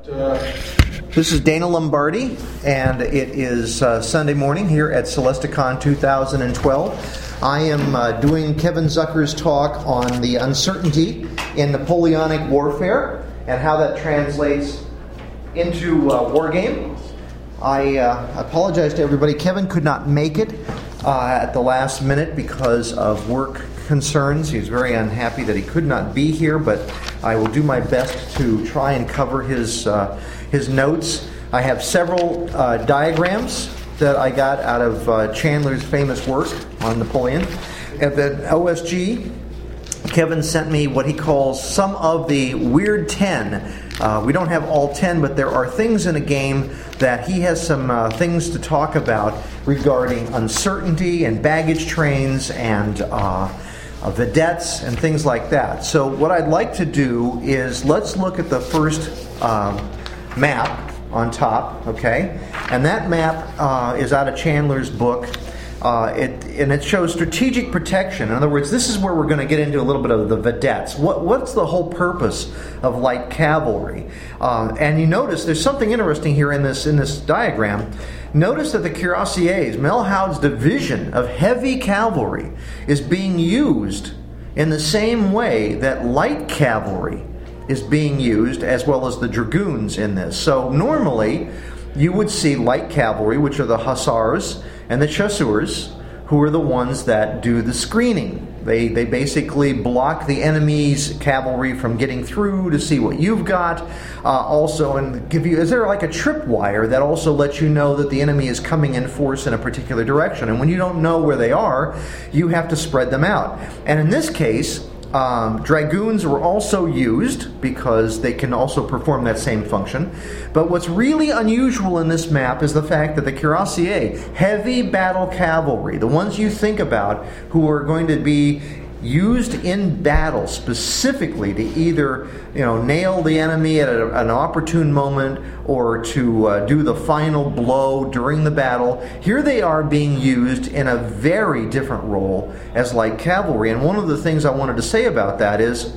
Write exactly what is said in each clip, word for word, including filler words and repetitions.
This is Dana Lombardi, and it is uh, Sunday morning here at Celesticon two thousand twelve. I am uh, doing Kevin Zucker's talk on the uncertainty in Napoleonic warfare and how that translates into uh, war game. I uh, apologize to everybody. Kevin could not make it uh, at the last minute because of work concerns. He's very unhappy that he could not be here, but I will do my best to try and cover his uh, his notes. I have several uh, diagrams that I got out of uh, Chandler's famous work on Napoleon. At the O S G, Kevin sent me what he calls some of the weird ten. Uh, we don't have all ten, but there are things in a game that he has some uh, things to talk about regarding uncertainty and baggage trains and uh, uh, vedettes and things like that. So what I'd like to do is let's look at the first um, map on top, okay? And that map uh, is out of Chandler's book. Uh, it, and it shows strategic protection. In other words, this is where we're going to get into a little bit of the vedettes. What, what's the whole purpose of light cavalry? Uh, and you notice there's something interesting here in this in this diagram. Notice that the cuirassiers, Melhaud's division of heavy cavalry, is being used in the same way that light cavalry is being used, as well as the dragoons in this. So normally, you would see light cavalry, which are the hussars and the chasseurs, who are the ones that do the screening. They they basically block the enemy's cavalry from getting through to see what you've got. Uh, also, and give you, is there like a tripwire that also lets you know that the enemy is coming in force in a particular direction? And when you don't know where they are, you have to spread them out. And in this case, Um, dragoons were also used because they can also perform that same function. But what's really unusual in this map is the fact that the cuirassiers, heavy battle cavalry, the ones you think about who are going to be used in battle specifically to either, you know, nail the enemy at a, an opportune moment or to uh, do the final blow during the battle. Here they are being used in a very different role as light cavalry. And one of the things I wanted to say about that is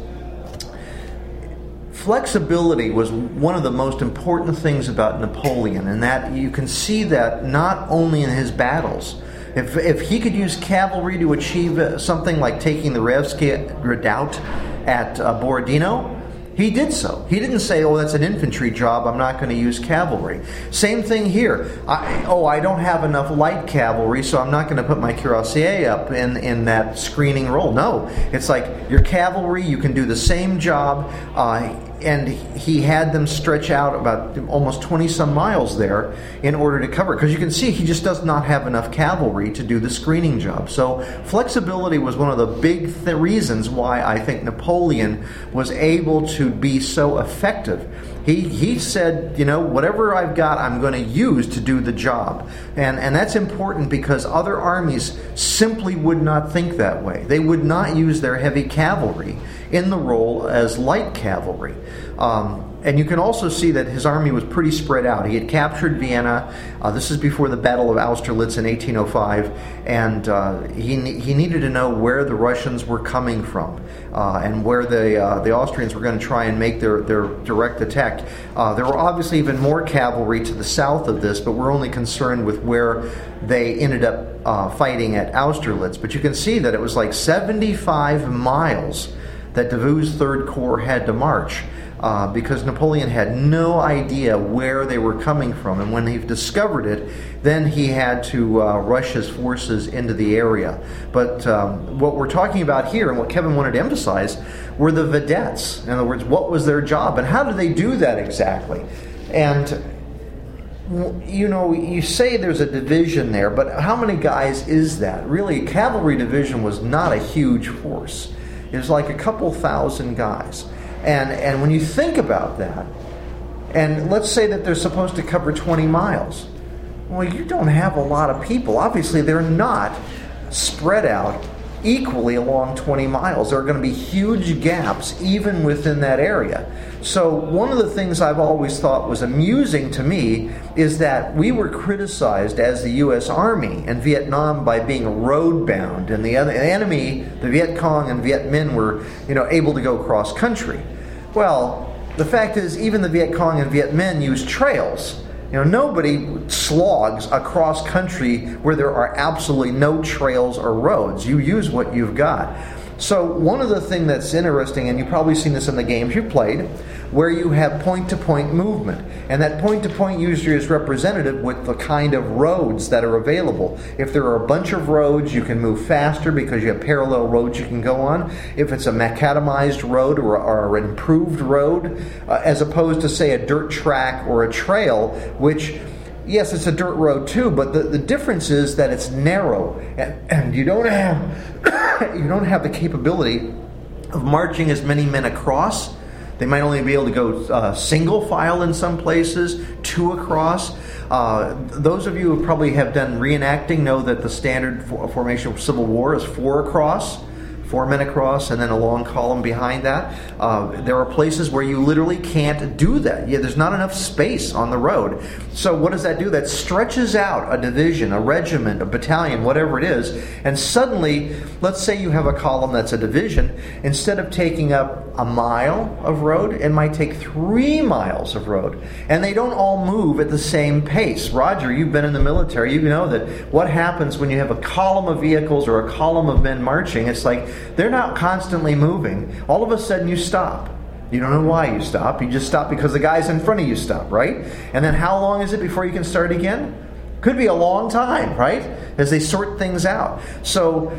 flexibility was one of the most important things about Napoleon, and that you can see that not only in his battles. If, if he could use cavalry to achieve something like taking the Revsky Redoubt at uh, Borodino, he did so. He didn't say, oh, that's an infantry job, I'm not going to use cavalry. Same thing here. I, oh, I don't have enough light cavalry, so I'm not going to put my cuirassier up in, in that screening role. No, it's like your cavalry, you can do the same job, uh, and he had them stretch out about almost twenty-some miles there in order to cover it. Because you can see he just does not have enough cavalry to do the screening job. So flexibility was one of the big th- reasons why I think Napoleon was able to be so effective. He he said, you know, whatever I've got, I'm going to use to do the job. And, and that's important because other armies simply would not think that way. They would not use their heavy cavalry in the role as light cavalry. Um, and you can also see that his army was pretty spread out. He had captured Vienna. Uh, this is before the Battle of Austerlitz in eighteen oh five. And uh, he he needed to know where the Russians were coming from uh, and where the uh, the Austrians were going to try and make their, their direct attack. Uh, there were obviously even more cavalry to the south of this, but we're only concerned with where they ended up uh, fighting at Austerlitz. But you can see that it was like seventy-five miles that Davout's Third Corps had to march uh, because Napoleon had no idea where they were coming from. And when he discovered it, then he had to uh, rush his forces into the area. But um, what we're talking about here, and what Kevin wanted to emphasize, were the vedettes. In other words, what was their job, and how did they do that exactly? And you know, you say there's a division there, but how many guys is that? Really, a cavalry division was not a huge force. It was like a couple thousand guys. And and when you think about that, and let's say that they're supposed to cover twenty miles. Well, you don't have a lot of people. Obviously, they're not spread out equally along twenty miles. There are going to be huge gaps even within that area. So one of the things I've always thought was amusing to me is that we were criticized as the U S Army in Vietnam by being road-bound, and the other the enemy, the Viet Cong and Viet Minh, were, you know, able to go cross country. Well, the fact is, even the Viet Cong and Viet Minh use trails. You know, nobody slogs across country where there are absolutely no trails or roads. You use what you've got. So one of the things that's interesting, and you've probably seen this in the games you've played, where you have point-to-point movement. And that point-to-point usually is representative with the kind of roads that are available. If there are a bunch of roads, you can move faster because you have parallel roads you can go on. If it's a macadamized road or, or an improved road, uh, as opposed to, say, a dirt track or a trail, which... yes, it's a dirt road too, but the, the difference is that it's narrow, and, and you don't have you don't have the capability of marching as many men across. They might only be able to go uh, single file in some places, two across. Uh, those of you who probably have done reenacting know that the standard for, formation of Civil War is four across. Four men across, and then a long column behind that. Uh, there are places where you literally can't do that. Yeah, there's not enough space on the road. So what does that do? That stretches out a division, a regiment, a battalion, whatever it is, and suddenly, let's say you have a column that's a division. Instead of taking up a mile of road, it might take three miles of road. And they don't all move at the same pace. Roger, you've been in the military. You know that what happens when you have a column of vehicles or a column of men marching, it's like they're not constantly moving. All of a sudden you stop. You don't know why you stop. You just stop because the guys in front of you stop, right? And then how long is it before you can start again? Could be a long time, right? As they sort things out. So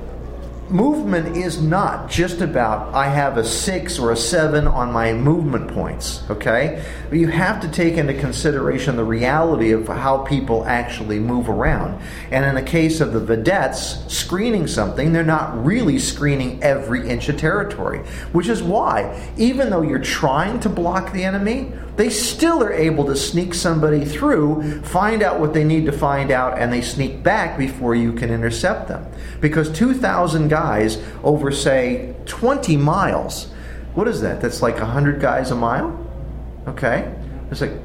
movement is not just about I have a six or a seven on my movement points, okay? But you have to take into consideration the reality of how people actually move around. And in the case of the vedettes screening something, they're not really screening every inch of territory, which is why, even though you're trying to block the enemy, they still are able to sneak somebody through, find out what they need to find out, and they sneak back before you can intercept them. Because two thousand guys over, say, twenty miles, what is that? That's like one hundred guys a mile? Okay. It's like,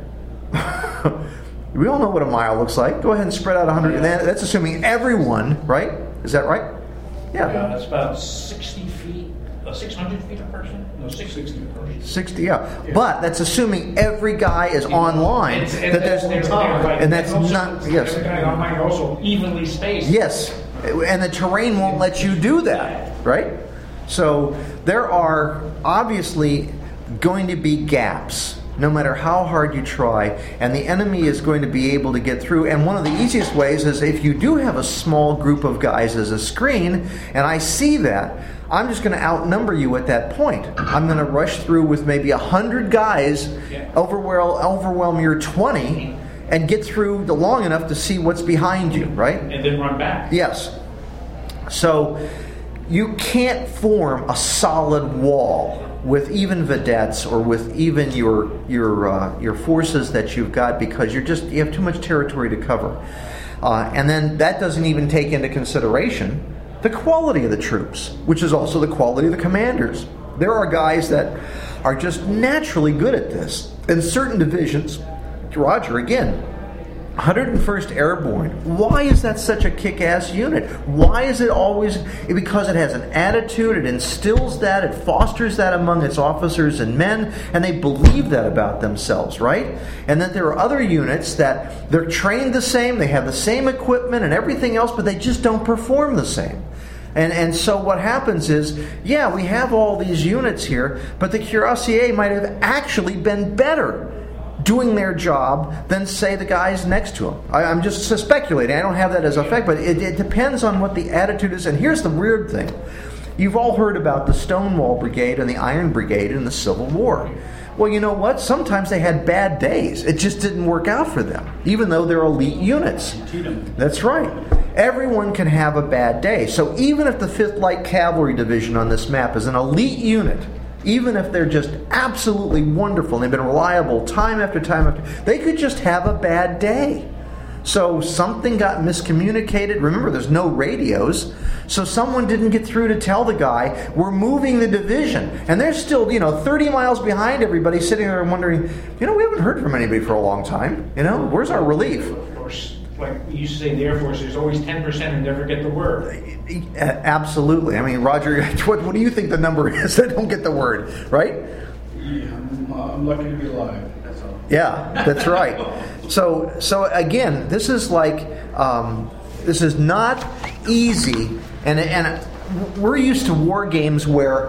we all know what a mile looks like. Go ahead and spread out one hundred. And that's assuming everyone, right? Is that right? Yeah. Yeah, that's about sixty feet. six hundred feet a person? No, six sixty a person. sixty, yeah. yeah. But that's assuming every guy is online. And, and, that there's, and, right. and that's and also, not, yes. Every guy online also evenly spaced. Yes. And the terrain won't let you do that, right? So there are obviously going to be gaps, no matter how hard you try, and the enemy is going to be able to get through. And one of the easiest ways is if you do have a small group of guys as a screen, and I see that, I'm just going to outnumber you at that point. I'm going to rush through with maybe one hundred guys, overwhelm, overwhelm your twenty, and get through the long enough to see what's behind you, right? And then run back. Yes. So you can't form a solid wall with even vedettes or with even your your uh, your forces that you've got, because you're just you have too much territory to cover. Uh, and then that doesn't even take into consideration the quality of the troops, which is also the quality of the commanders. There are guys that are just naturally good at this. In certain divisions, Roger, again, one hundred first Airborne. Why is that such a kick-ass unit? Why is it always... Because it has an attitude, it instills that, it fosters that among its officers and men, and they believe that about themselves, right? And that there are other units that they're trained the same, they have the same equipment and everything else, but they just don't perform the same. And and so what happens is, yeah, we have all these units here, but the Cuirassiers might have actually been better doing their job than, say, the guys next to them. I, I'm just speculating. I don't have that as a fact, but it, it depends on what the attitude is. And here's the weird thing. You've all heard about the Stonewall Brigade and the Iron Brigade in the Civil War. Well, you know what? Sometimes they had bad days. It just didn't work out for them, even though they're elite units. That's right. Everyone can have a bad day. So even if the fifth Light Cavalry Division on this map is an elite unit, even if they're just absolutely wonderful and they've been reliable time after time after, they could just have a bad day. So something got miscommunicated. Remember, there's no radios. So someone didn't get through to tell the guy, we're moving the division. And they're still, you know, thirty miles behind everybody, sitting there and wondering, you know, we haven't heard from anybody for a long time. You know, where's our relief? Of course, like we used to say in the Air Force, there's always ten percent who never get the word. Absolutely. I mean, Roger, what, what do you think the number is that don't get the word, right? Yeah, I'm, uh, I'm lucky to be alive. That's all. Yeah, that's right. So, so again, this is like um, this is not easy, and and we're used to war games where,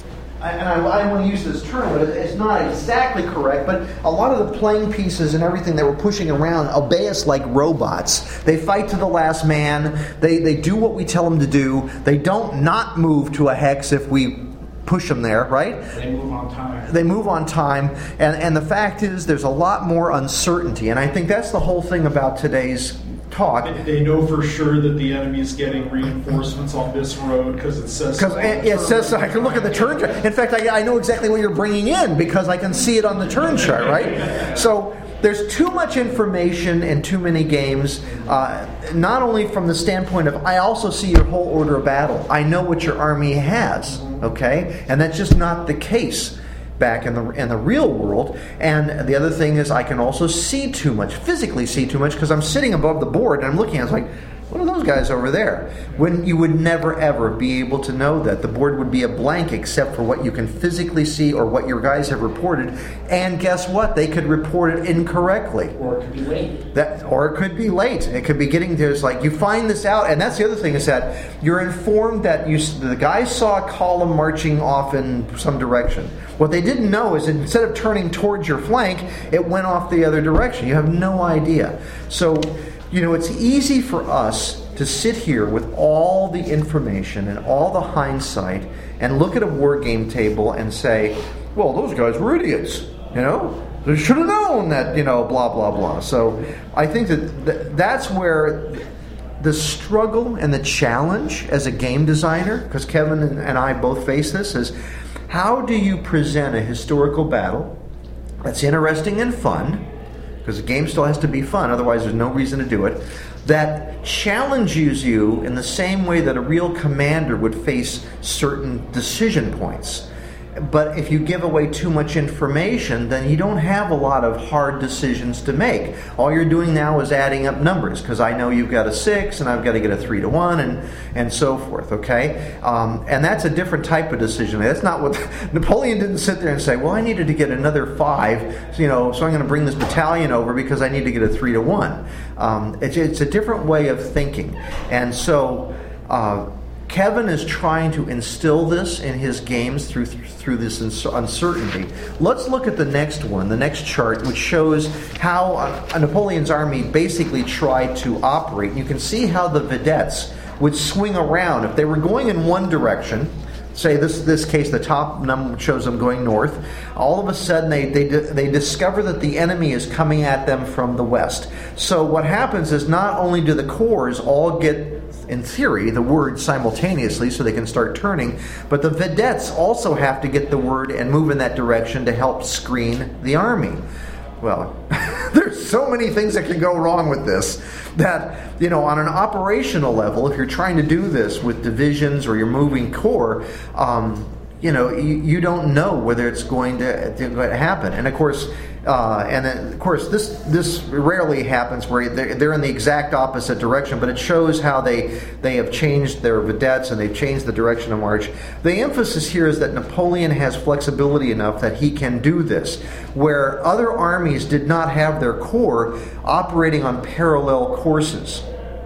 and I, I don't want to use this term, but it's not exactly correct, but a lot of the playing pieces and everything that we're pushing around obey us like robots. They fight to the last man. They they do what we tell them to do. They don't not move to a hex if we push them there, right? They move on time. They move on time. And, and the fact is there's a lot more uncertainty. And I think that's the whole thing about today's talk. They, they know for sure that the enemy is getting reinforcements on this road because it says so. Because it, it says so. I can look at the turn chart. In fact, I, I know exactly what you're bringing in because I can see it on the turn chart, right? So there's too much information in too many games, uh, not only from the standpoint of I also see your whole order of battle. I know what your army has, okay? And that's just not the case back in the in the real world. And the other thing is I can also see too much, physically see too much, because I'm sitting above the board and I'm looking at it, it's like, what are those guys over there? When you would never ever be able to know that. The board would be a blank except for what you can physically see or what your guys have reported. And guess what? They could report it incorrectly. Or it could be late. That, or it could be late. It could be getting to, it's like you find this out, and that's the other thing is that you're informed that you the guys saw a column marching off in some direction. What they didn't know is that instead of turning towards your flank, it went off the other direction. You have no idea. So, you know, it's easy for us to sit here with all the information and all the hindsight and look at a war game table and say, well, those guys were idiots, you know? They should have known that, you know, blah, blah, blah. So I think that th- that's where the struggle and the challenge as a game designer, because Kevin and I both face this, is how do you present a historical battle that's interesting and fun, because the game still has to be fun, otherwise there's no reason to do it, that challenges you in the same way that a real commander would face certain decision points. But if you give away too much information, then you don't have a lot of hard decisions to make. All you're doing now is adding up numbers, because I know you've got a six, and I've got to get a three to one, and, and so forth, okay? Um, and that's a different type of decision. That's not what... Napoleon didn't sit there and say, well, I needed to get another five, you know, so I'm going to bring this battalion over because I need to get a three to one. Um, it's, it's a different way of thinking. And so... Uh, Kevin is trying to instill this in his games through through this uncertainty. Let's look at the next one, the next chart, which shows how uh, Napoleon's army basically tried to operate. You can see how the vedettes would swing around. If they were going in one direction, say this this case, the top number shows them going north, all of a sudden they, they, they discover that the enemy is coming at them from the west. So what happens is not only do the corps all get, in theory, the word simultaneously so they can start turning, but the vedettes also have to get the word and move in that direction to help screen the army. Well, there's so many things that can go wrong with this that, you know, on an operational level, if you're trying to do this with divisions or you're moving corps, um, you know, you, you don't know whether it's going to, to happen. And of course, uh, and then, of course, this this rarely happens where they're, they're in the exact opposite direction, but it shows how they they have changed their vedettes and they've changed the direction of march. The emphasis here is that Napoleon has flexibility enough that he can do this, where other armies did not have their corps operating on parallel courses.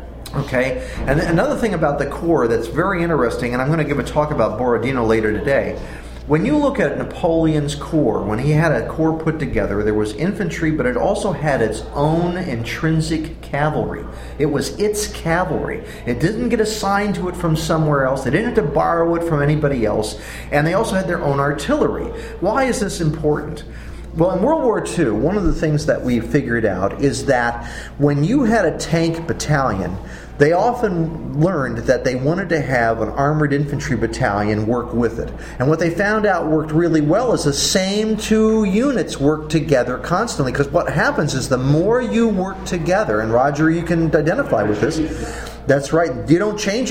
Okay, and another thing about the corps that's very interesting, and I'm going to give a talk about Borodino later today. When you look at Napoleon's corps, when he had a corps put together, there was infantry, but it also had its own intrinsic cavalry. It was its cavalry. It didn't get assigned to it from somewhere else. They didn't have to borrow it from anybody else. And they also had their own artillery. Why is this important? Well, in World War Two, one of the things that we figured out is that when you had a tank battalion, they often learned that they wanted to have an armored infantry battalion work with it. And what they found out worked really well is the same two units work together constantly. Because what happens is the more you work together, and Roger, you can identify with this, that's right, you don't change it.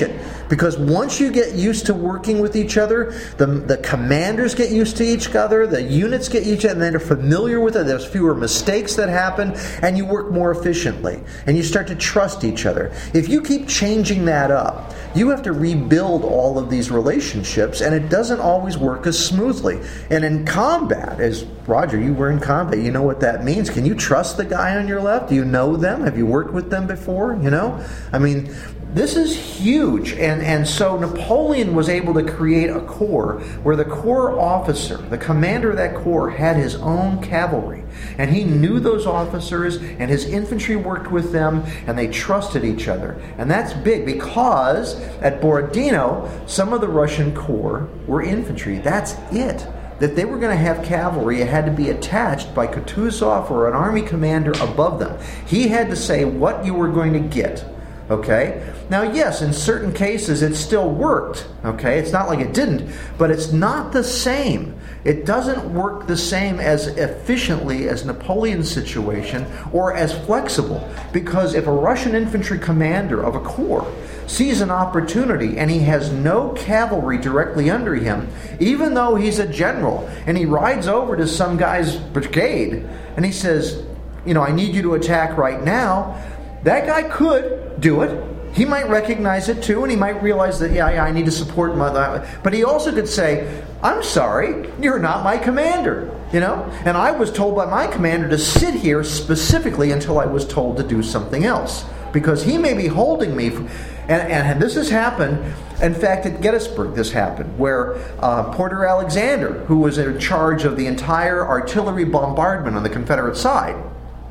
Because once you get used to working with each other, the, the commanders get used to each other, the units get each other, and they're familiar with it. There's fewer mistakes that happen, and you work more efficiently. And you start to trust each other. If you keep changing that up, you have to rebuild all of these relationships, and it doesn't always work as smoothly. And in combat, as Roger, you were in combat, you know what that means. Can you trust the guy on your left? Do you know them? Have you worked with them before? You know? I mean, this is huge. And, and so Napoleon was able to create a corps where the corps officer, the commander of that corps, had his own cavalry. And he knew those officers, and his infantry worked with them, and they trusted each other. And that's big because at Borodino, some of the Russian corps were infantry. That's it. That they were going to have cavalry, it had to be attached by Kutuzov or an army commander above them. He had to say what you were going to get. Okay? Now, yes, in certain cases it still worked. Okay? It's not like it didn't, but it's not the same. It doesn't work the same as efficiently as Napoleon's situation or as flexible. Because if a Russian infantry commander of a corps sees an opportunity and he has no cavalry directly under him, even though he's a general, and he rides over to some guy's brigade and he says, you know, I need you to attack right now, that guy could do it. He might recognize it too, and he might realize that, yeah, yeah I need to support my... But he also could say, I'm sorry, you're not my commander. You know? And I was told by my commander to sit here specifically until I was told to do something else. Because he may be holding me... From, and, and this has happened. In fact, at Gettysburg this happened, where uh, Porter Alexander, who was in charge of the entire artillery bombardment on the Confederate side,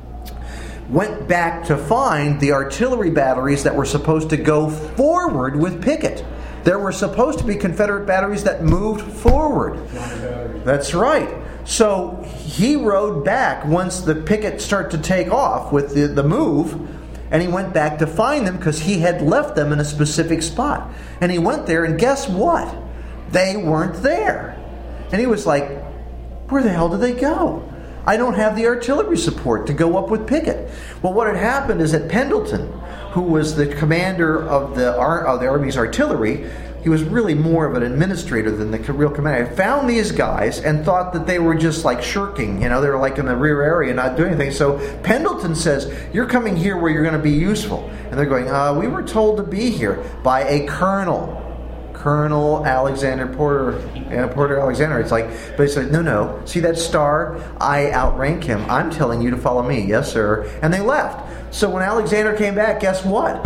went back to find the artillery batteries that were supposed to go forward with Pickett. There were supposed to be Confederate batteries that moved forward. That's right. So he rode back once the Pickett started to take off with the, the move, and he went back to find them because he had left them in a specific spot. And he went there, and guess what? They weren't there. And he was like, where the hell did they go? I don't have the artillery support to go up with Pickett. Well, what had happened is that Pendleton, who was the commander of the, of the Army's artillery, he was really more of an administrator than the real commander, found these guys and thought that they were just like shirking. You know, they were like in the rear area not doing anything. So Pendleton says, you're coming here where you're going to be useful. And they're going, uh, we were told to be here by a colonel. Colonel Alexander Porter, uh, Porter Alexander. It's like, but he said, no, no. See that star? I outrank him. I'm telling you to follow me. Yes, sir. And they left. So when Alexander came back, guess what?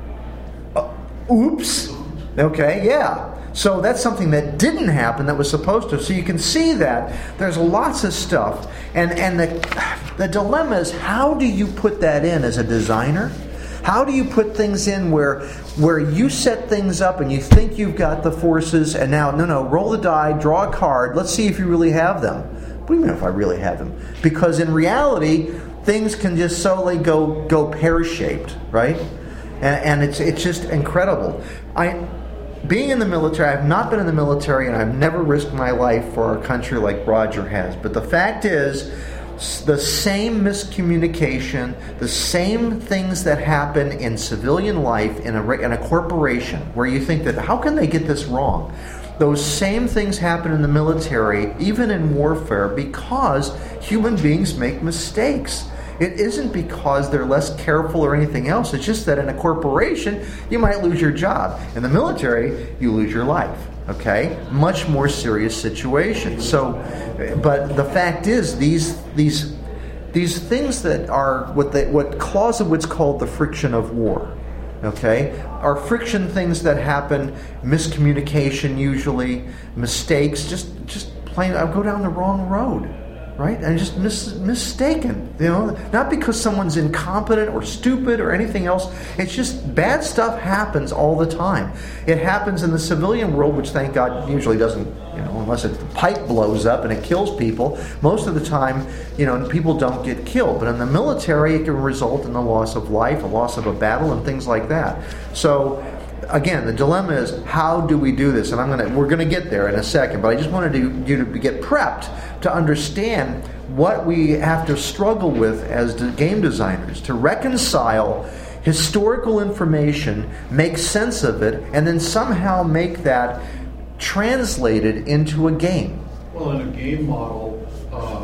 Uh, oops. Okay, yeah. So that's something that didn't happen that was supposed to. So you can see that there's lots of stuff. And, and the, the dilemma is, how do you put that in as a designer? How do you put things in where where you set things up and you think you've got the forces, and now, no, no, roll the die, draw a card, let's see if you really have them. What do you mean if I really have them? Because in reality, things can just solely go go pear-shaped, right? And, and it's it's just incredible. I, being in the military, I've not been in the military, and I've never risked my life for our country like Roger has. But the fact is, the same miscommunication, the same things that happen in civilian life in a, in a corporation, where you think that, how can they get this wrong? Those same things happen in the military, even in warfare, because human beings make mistakes. It isn't because they're less careful or anything else. It's just that in a corporation, you might lose your job. In the military, you lose your life. Okay? Much more serious situation. So, but the fact is, these these these things that are what they, what Clausewitz called the friction of war, okay, are friction things that happen, miscommunication usually, mistakes, just just plain, I go down the wrong road. Right? And just mis- mistaken, you know, not because someone's incompetent or stupid or anything else. It's just bad stuff happens all the time. It happens in the civilian world, which thank God usually doesn't, you know, unless it, the pipe blows up and it kills people. Most of the time, you know, people don't get killed. But in the military, it can result in the loss of life, a loss of a battle, and things like that. So, again, the dilemma is, how do we do this? And I'm gonna we're gonna get there in a second, but I just wanted to, you to get prepped to understand what we have to struggle with as game designers, to reconcile historical information, make sense of it, and then somehow make that translated into a game. Well, in a game model, uh,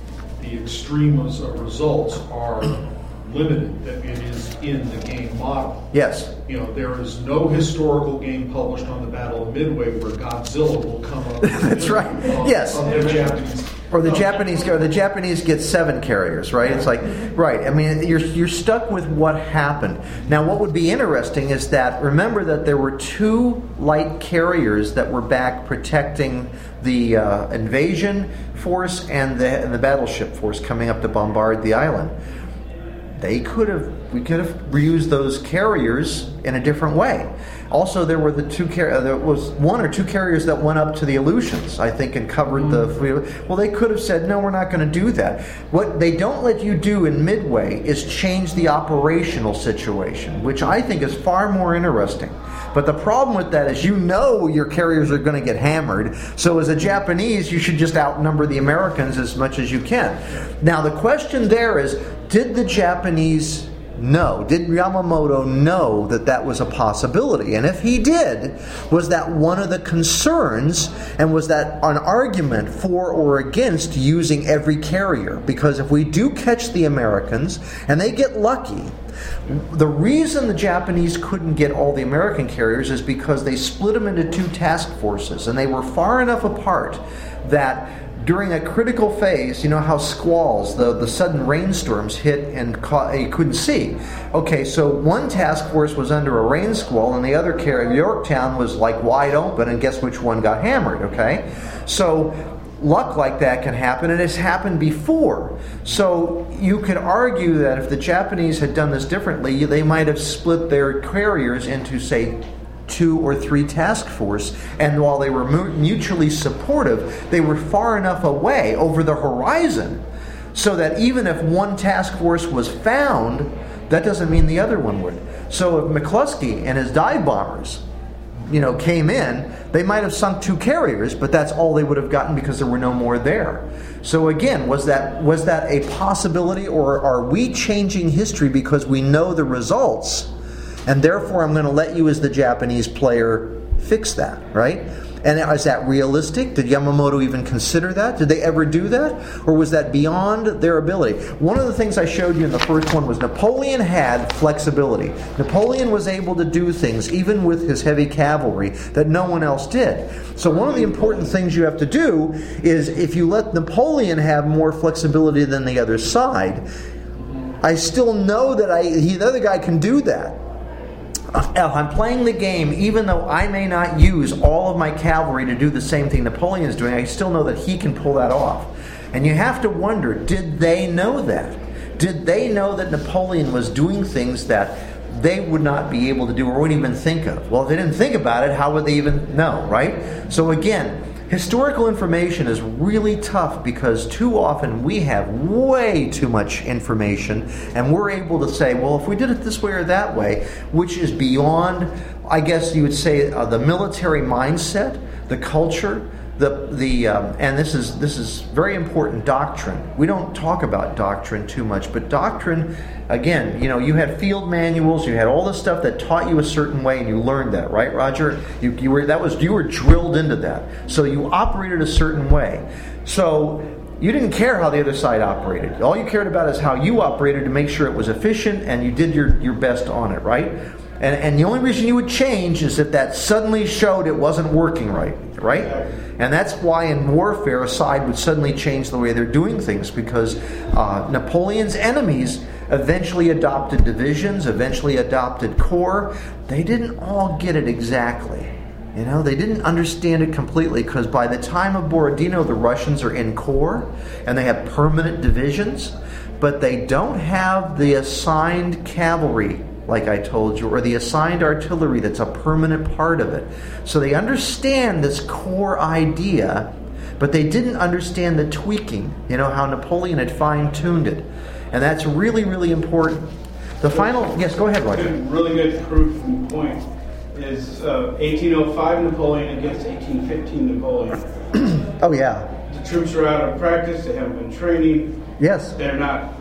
the extremes of results are limited, that it is in the game model. Yes. You know, there is no historical game published on the Battle of Midway where Godzilla will come up. That's right. Of, Yes. Of the Japanese. Or the no. Japanese, or the Japanese get seven carriers, right? It's like, right. I mean, you're you're stuck with what happened. Now, what would be interesting is that remember that there were two light carriers that were back protecting the uh, invasion force and the and the battleship force coming up to bombard the island. They could have, we could have reused those carriers in a different way. Also, there were the two car- there was one or two carriers that went up to the Aleutians, I think, and covered the. Well, they could have said, no, we're not going to do that. What they don't let you do in Midway is change the operational situation, which I think is far more interesting. But the problem with that is you know your carriers are going to get hammered. So as a Japanese, you should just outnumber the Americans as much as you can. Now, the question there is, did the Japanese know? Did Yamamoto know that that was a possibility? And if he did, was that one of the concerns, and was that an argument for or against using every carrier? Because if we do catch the Americans and they get lucky, the reason the Japanese couldn't get all the American carriers is because they split them into two task forces, and they were far enough apart that during a critical phase, you know how squalls, the, the sudden rainstorms hit and caught, you couldn't see. Okay, so one task force was under a rain squall and the other carrier, Yorktown, was like wide open, and guess which one got hammered, okay? So luck like that can happen, and it's happened before. So you could argue that if the Japanese had done this differently, they might have split their carriers into, say, two or three task force, and while they were mutually supportive, they were far enough away over the horizon so that even if one task force was found, that doesn't mean the other one would. So if McCluskey and his dive bombers, you know, came in, they might have sunk two carriers, but that's all they would have gotten because there were no more there. So again, was that was that a possibility, or are we changing history because we know the results? And therefore, I'm going to let you, as the Japanese player, fix that, right? And is that realistic? Did Yamamoto even consider that? Did they ever do that? Or was that beyond their ability? One of the things I showed you in the first one was Napoleon had flexibility. Napoleon was able to do things, even with his heavy cavalry, that no one else did. So one of the important things you have to do is, if you let Napoleon have more flexibility than the other side, I still know that I he, the other guy can do that. If I'm playing the game, even though I may not use all of my cavalry to do the same thing Napoleon's doing, I still know that he can pull that off. And you have to wonder, did they know that? Did they know that Napoleon was doing things that they would not be able to do or wouldn't even think of? Well, if they didn't think about it, how would they even know, right? So again, historical information is really tough because too often we have way too much information, and we're able to say, well, if we did it this way or that way, which is beyond, I guess you would say, uh, the military mindset, the culture, the the um, and this is this is very important, doctrine. We don't talk about doctrine too much, but doctrine, again, you know, you had field manuals, you had all this stuff that taught you a certain way, and you learned that, right, Roger? You, you were that was you were drilled into that, so you operated a certain way. So you didn't care how the other side operated. All you cared about is how you operated to make sure it was efficient, and you did your your best on it, right? And and the only reason you would change is if that suddenly showed it wasn't working right, right? And that's why in warfare a side would suddenly change the way they're doing things, because uh, Napoleon's enemies eventually adopted divisions, eventually adopted corps. They didn't all get it exactly. You know, they didn't understand it completely, because by the time of Borodino, the Russians are in corps and they have permanent divisions, but they don't have the assigned cavalry, like I told you, or the assigned artillery that's a permanent part of it. So they understand this core idea, but they didn't understand the tweaking, you know, how Napoleon had fine-tuned it. And that's really, really important. The final, yes, go ahead, Roger. Really good proof and point is uh, eighteen oh five Napoleon against eighteen fifteen Napoleon. Oh, yeah. The troops are out of practice, they haven't been training. Yes. They're not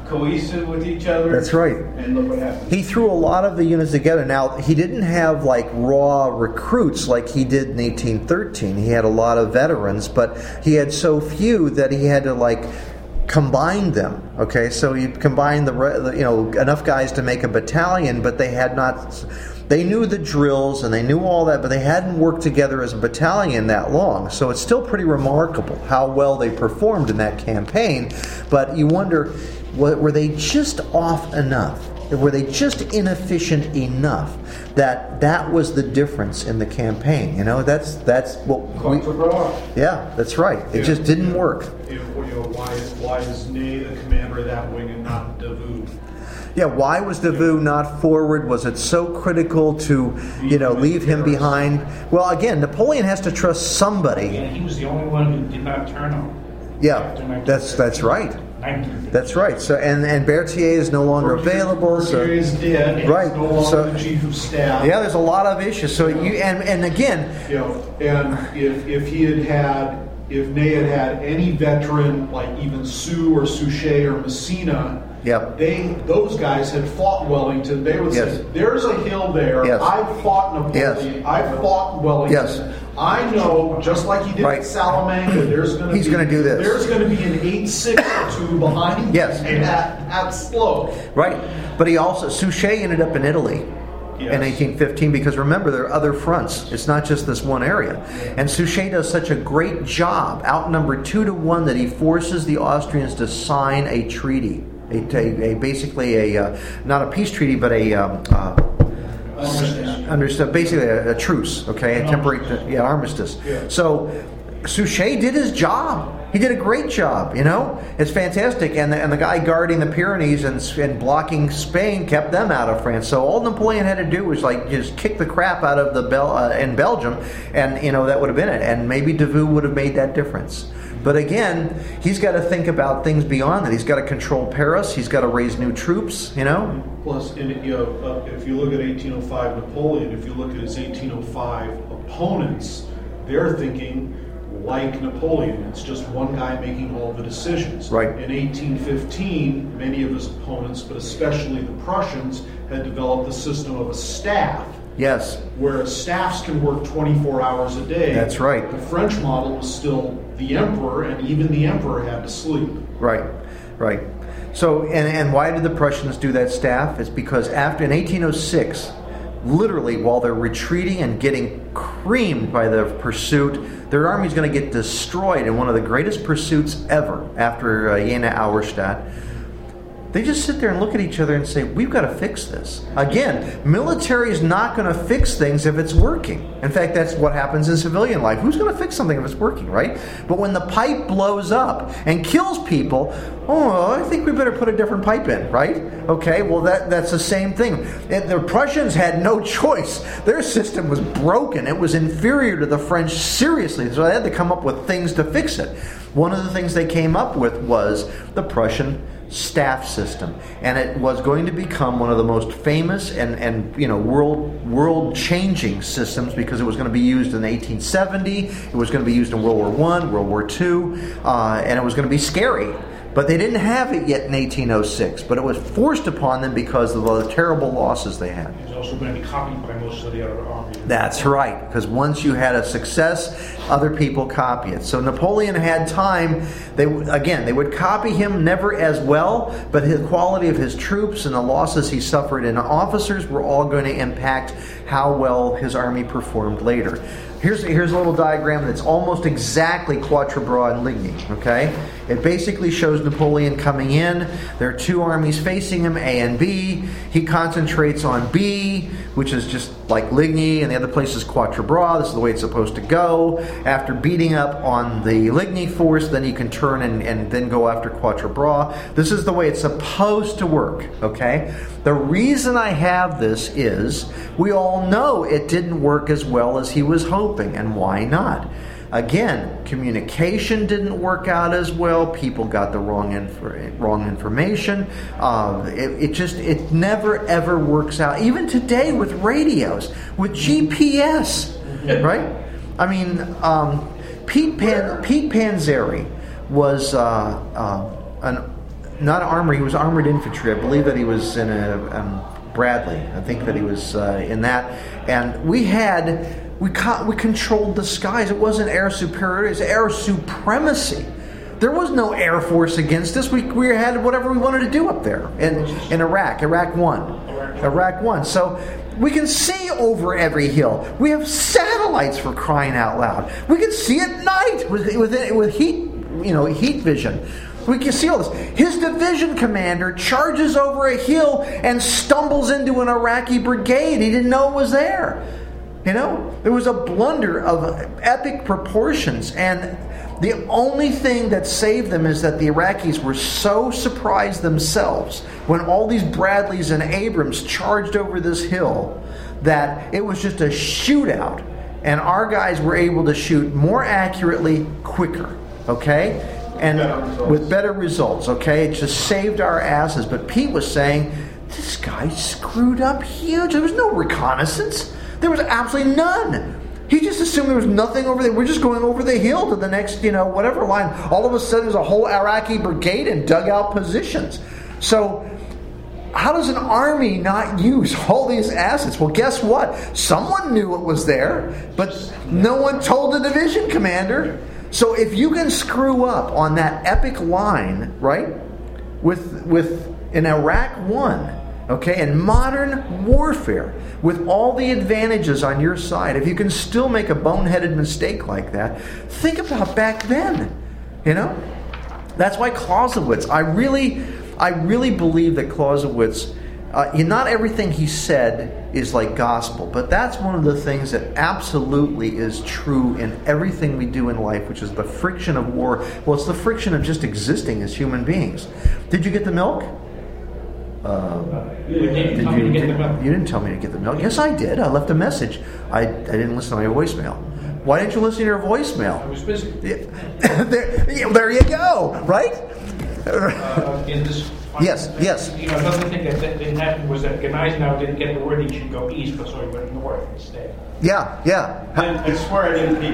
cohesive with each other. That's right. And look what happened. He threw a lot of the units together. Now, he didn't have like raw recruits like he did in eighteen thirteen. He had a lot of veterans, but he had so few that he had to like combine them. Okay, so he combined the you know enough guys to make a battalion, but they had not. They knew the drills and they knew all that, but they hadn't worked together as a battalion that long. So it's still pretty remarkable how well they performed in that campaign. But you wonder, were they just off enough? Were they just inefficient enough that that was the difference in the campaign? You know, that's that's what we. Yeah, that's right. It Yeah. just didn't work. You know, you know, why is why is Ney the commander of that wing and not Davout? Yeah, why was Davout not forward? Was it so critical to, you know, leave him behind? Well, again, Napoleon has to trust somebody. And he was the only one who did not turn on. Yeah, that's that's right. nineteen That's right. So and and Berthier is no longer available. So Berthier is dead. He's right. no longer So the chief of staff. yeah, there's a lot of issues. So you and and again, You know, and if if he had had if Ney had had any veteran like even Soult or Suchet or Messina. Yep. They those guys had fought Wellington. They would Yes. say, "There's a hill there. Yes. I fought Napoleon. Yes. I fought Wellington. Yes. I know, just like he did Right. at Salamanca. There's going to He's be gonna do this. There's going to be an eight six or two behind Yes. at at slope. right. But he also Suchet ended up in Italy. Yes. In eighteen fifteen, because remember, there are other fronts. It's not just this one area. And Suchet does such a great job, outnumbered two to one, that he forces the Austrians to sign a treaty, a, a, a basically a uh, not a peace treaty, but a um, uh, understood, basically a, a truce, okay, a temporary yeah, armistice. Yeah. So Suchet did his job. He did a great job, you know. It's fantastic, and the, and the guy guarding the Pyrenees and, and blocking Spain kept them out of France. So all Napoleon had to do was like just kick the crap out of the Bel uh, in Belgium, and you know that would have been it. And maybe Davout would have made that difference. But again, he's got to think about things beyond that. He's got to control Paris. He's got to raise new troops, you know. Plus, in, you know, uh, if you look at eighteen oh five Napoleon, if you look at his eighteen oh five opponents, they're thinking like Napoleon. It's just one guy making all the decisions. Right. In eighteen fifteen, many of his opponents, but especially the Prussians, had developed the system of a staff. Yes. Where staffs can work twenty-four hours a day. That's right. The French model was still the emperor, and even the emperor had to sleep. Right, right. So, and, and why did the Prussians do that staff? It's because after, in eighteen oh six, literally while they're retreating and getting creamed by the pursuit, their army's going to get destroyed in one of the greatest pursuits ever after uh, Jena Auerstadt. They just sit there and look at each other and say, we've got to fix this. Again, military is not going to fix things if it's working. In fact, that's what happens in civilian life. Who's going to fix something if it's working, right? But when the pipe blows up and kills people, oh, I think we better put a different pipe in, right? Okay, well, that that's the same thing. And the Prussians had no choice. Their system was broken. It was inferior to the French, seriously. So they had to come up with things to fix it. One of the things they came up with was the Prussian staff system, and it was going to become one of the most famous and, and you know world world changing systems, because it was going to be used in eighteen seventy, it was going to be used in World War One, World War Two, uh, and it was going to be scary. But they didn't have it yet in eighteen oh six, but it was forced upon them because of the terrible losses they had. It's also going to be copied by most of the other armies. That's right, because once you had a success, other people copy it. So Napoleon had time. They again, they would copy him, never as well, but the quality of his troops and the losses he suffered in officers were all going to impact how well his army performed later. Here's, here's a little diagram that's almost exactly Quatre Bras and Ligny, okay? It basically shows Napoleon coming in. There are two armies facing him, A and B. He concentrates on B, which is just like Ligny, and the other place is Quatre Bras. This is the way it's supposed to go. After beating up on the Ligny force, then you can turn and, and then go after Quatre Bras. This is the way it's supposed to work, okay? The reason I have this is we all know it didn't work as well as he was hoping, and why not? Again, communication didn't work out as well. People got the wrong inf- wrong information. Um, it, it just it never ever works out. Even today with radios, with G P S, right? I mean, um, Pete Pan- Pete Panzeri was uh, uh, an not armored. He was armored infantry. I believe that he was in a um, Bradley. I think that he was uh, in that. And we had we co- we controlled the skies. It wasn't air superiority. It was air supremacy. There was no Air Force against us. We we had whatever we wanted to do up there in in Iraq. Iraq won. Iraq won. So we can see over every hill. We have satellites, for crying out loud. We can see at night with with with heat, you know, heat vision. We can see all this. His division commander charges over a hill and stumbles into an Iraqi brigade. He didn't know it was there. You know, it was a blunder of epic proportions, and the only thing that saved them is that the Iraqis were so surprised themselves when all these Bradleys and Abrams charged over this hill that it was just a shootout, and our guys were able to shoot more accurately, quicker, okay? And better with better results, okay? It just saved our asses. But Pete was saying, this guy screwed up huge. There was no reconnaissance. There was absolutely none. He just assumed there was nothing over there. We're just going over the hill to the next, you know, whatever line. All of a sudden, there's a whole Iraqi brigade in dugout positions. So, how does an army not use all these assets? Well, guess what? Someone knew it was there, but no one told the division commander. So, if you can screw up on that epic line, right, with with in Iraq one, okay, in modern warfare, with all the advantages on your side, if you can still make a boneheaded mistake like that, think about back then. You know? That's why Clausewitz, I really, I really believe that Clausewitz, uh, not everything he said is like gospel, but that's one of the things that absolutely is true in everything we do in life, which is the friction of war. Well, it's the friction of just existing as human beings. Did you get the milk? Uh, you, did, you, you, did, you didn't tell me to get the milk. Yes, I did. I left a message. I, I didn't listen to my voicemail. Why didn't you listen to your voicemail? I was busy. there, there you go, right? Uh, in this yes, yes. You know, another thing that, that didn't happen was that Gneisenau didn't get the word he should go east, but so he went north instead. Yeah, yeah. I, I swear I didn't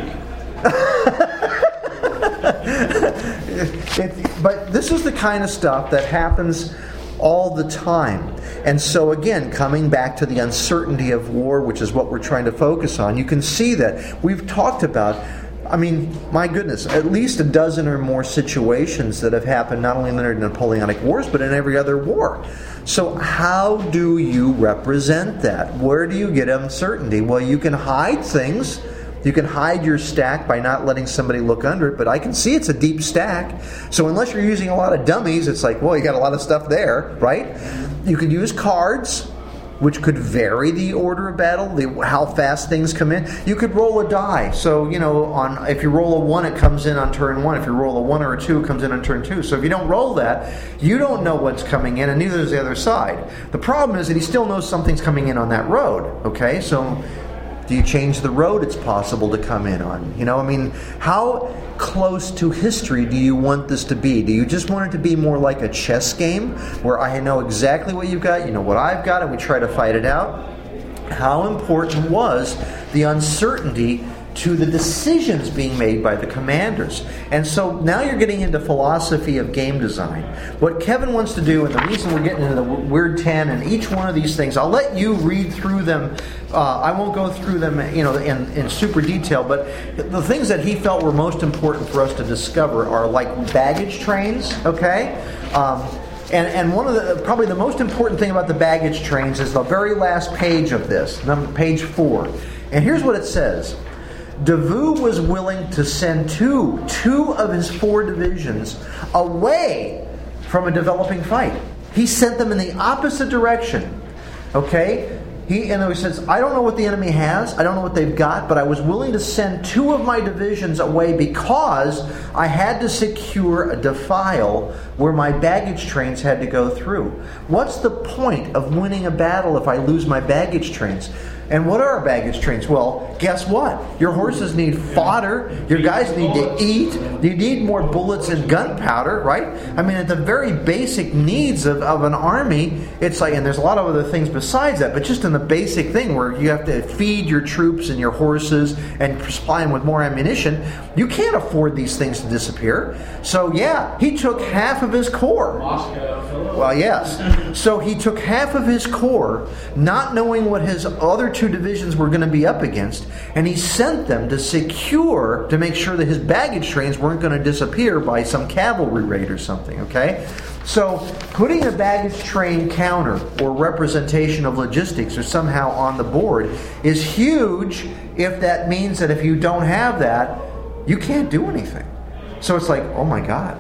peek. it, but this is the kind of stuff that happens all the time. And so again, coming back to the uncertainty of war, which is what we're trying to focus on, you can see that we've talked about, I mean, my goodness, at least a dozen or more situations that have happened not only in the Napoleonic Wars, but in every other war. So how do you represent that? Where do you get uncertainty? Well, you can hide things. You can hide your stack by not letting somebody look under it, but I can see it's a deep stack. So unless you're using a lot of dummies, it's like, well, you got a lot of stuff there, right? You can use cards, which could vary the order of battle, the, how fast things come in. You could roll a die. So, you know, on if you roll a one, it comes in on turn one. If you roll a one or a two, it comes in on turn two. So if you don't roll that, you don't know what's coming in, and neither does the other side. The problem is that he still knows something's coming in on that road, okay? So do you change the road it's possible to come in on? You know, I mean, how close to history do you want this to be? Do you just want it to be more like a chess game where I know exactly what you've got, you know what I've got, and we try to fight it out? How important was the uncertainty to the decisions being made by the commanders? And so now you're getting into philosophy of game design. What Kevin wants to do, and the reason we're getting into the Weird Ten and each one of these things, I'll let you read through them. Uh, I won't go through them, you know, in, in super detail, but the things that he felt were most important for us to discover are like baggage trains, okay? Um, And, and one of the, probably the most important thing about the baggage trains is the very last page of this, number, page four. And here's what it says. Davout was willing to send two, two of his four divisions away from a developing fight. He sent them in the opposite direction. Okay? He, and he says, I don't know what the enemy has. I don't know what they've got, but I was willing to send two of my divisions away because I had to secure a defile where my baggage trains had to go through. What's the point of winning a battle if I lose my baggage trains? And what are baggage trains? Well, guess what? Your horses need fodder. Your guys need to eat. You need more bullets and gunpowder, right? I mean, at the very basic needs of, of an army, it's like, and there's a lot of other things besides that, but just in the basic thing where you have to feed your troops and your horses and supply them with more ammunition, you can't afford these things to disappear. So, yeah, he took half of his corps. Moscow. Well, yes. So he took half of his corps, not knowing what his other two divisions were going to be up against, and he sent them to secure, to make sure that his baggage trains weren't going to disappear by some cavalry raid or something, okay? So putting a baggage train counter or representation of logistics or somehow on the board is huge if that means that if you don't have that, you can't do anything. So it's like, oh my God,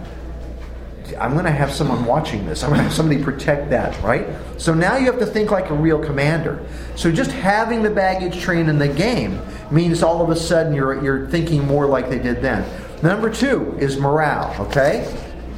I'm going to have someone watching this. I'm going to have somebody protect that, right? So now you have to think like a real commander. So just having the baggage train in the game means all of a sudden you're you're thinking more like they did then. Number two is morale, okay?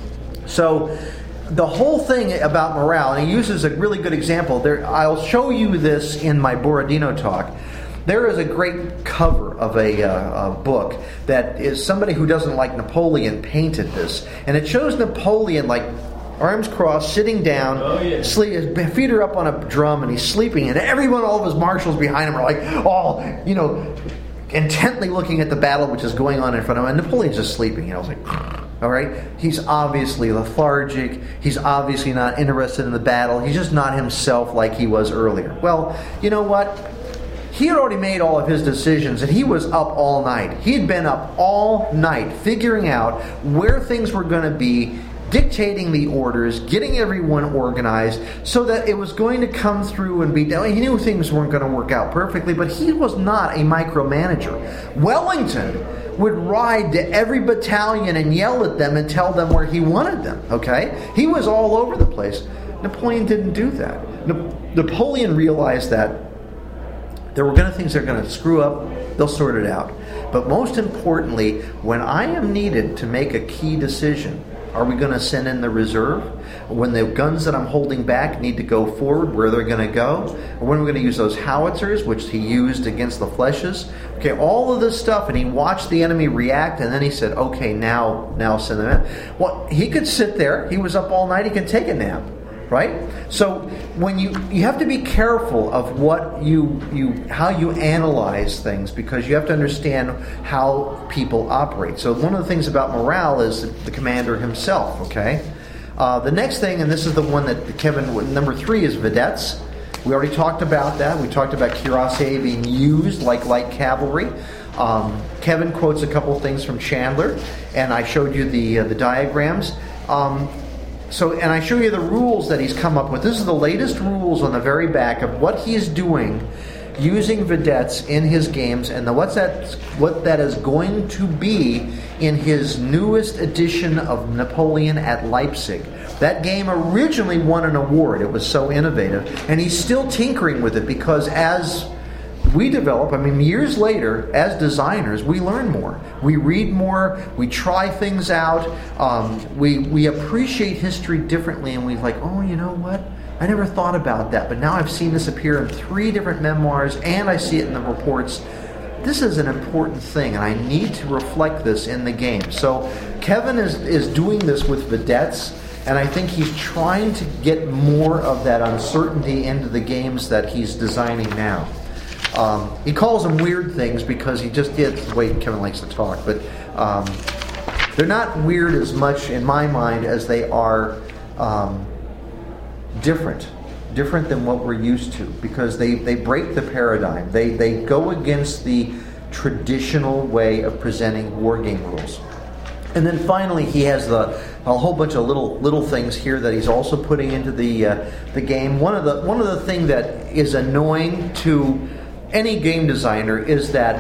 So the whole thing about morale, and he uses a really good example. There, I'll show you this in my Borodino talk. There is a great cover of a, uh, a book that is somebody who doesn't like Napoleon painted this. And it shows Napoleon like arms crossed, sitting down, oh, yeah. sleep, his feet are up on a drum, and he's sleeping. And everyone, all of his marshals behind him are like, oh, you know, intently looking at the battle which is going on in front of him. And Napoleon's just sleeping. You know, it's like, all right? He's obviously lethargic. He's obviously not interested in the battle. He's just not himself like he was earlier. Well, you know what? He had already made all of his decisions, and he was up all night. He had been up all night figuring out where things were going to be, dictating the orders, getting everyone organized so that it was going to come through and be done. He knew things weren't going to work out perfectly, but he was not a micromanager. Wellington would ride to every battalion and yell at them and tell them where he wanted them, okay? He was all over the place. Napoleon didn't do that. Napoleon realized that there were going to things that are going to screw up. They'll sort it out. But most importantly, when I am needed to make a key decision, are we going to send in the reserve? When the guns that I'm holding back need to go forward, where they're going to go? Or when we're going to use those howitzers, which he used against the flèches? Okay, all of this stuff, and he watched the enemy react, and then he said, okay, now, now send them in. Well, he could sit there. He was up all night. He could take a nap. Right? So when you you have to be careful of what you you how you analyze things, because you have to understand how people operate. So one of the things about morale is the commander himself, okay? Uh, the next thing, and this is the one that Kevin, number three, is vedettes. We already talked about that. We talked about cuirassiers being used like light cavalry. Um, Kevin quotes a couple things from Chandler, and I showed you the uh, the diagrams. Um, So, and I show you the rules that he's come up with. This is the latest rules on the very back of what he is doing using vedettes in his games, and the, what's that, what that is going to be in his newest edition of Napoleon at Leipzig. That game originally won an award. It was so innovative. And he's still tinkering with it, because as we develop, I mean, years later, as designers, we learn more. We read more. We try things out. Um, we we appreciate history differently, and we're like, oh, you know what? I never thought about that, but now I've seen this appear in three different memoirs, and I see it in the reports. This is an important thing, and I need to reflect this in the game. So Kevin is, is doing this with vedettes, and I think he's trying to get more of that uncertainty into the games that he's designing now. Um, he calls them weird things because he just did the way Kevin likes to talk, but um, they're not weird as much in my mind as they are um, different, different than what we're used to, because they, they break the paradigm. They they go against the traditional way of presenting war game rules. And then finally, he has the a whole bunch of little little things here that he's also putting into the uh, the game. One of the one of the things that is annoying to any game designer is that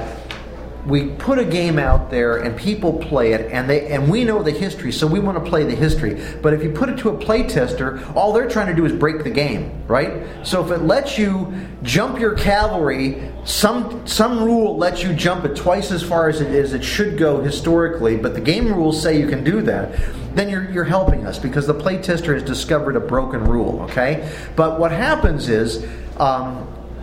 we put a game out there and people play it, and they and we know the history, so we want to play the history. But if you put it to a play tester, all they're trying to do is break the game, right? So if it lets you jump your cavalry, some some rule lets you jump it twice as far as it is it should go historically, but the game rules say you can do that, then you're you're helping us, because the play tester has discovered a broken rule, okay? But what happens is um,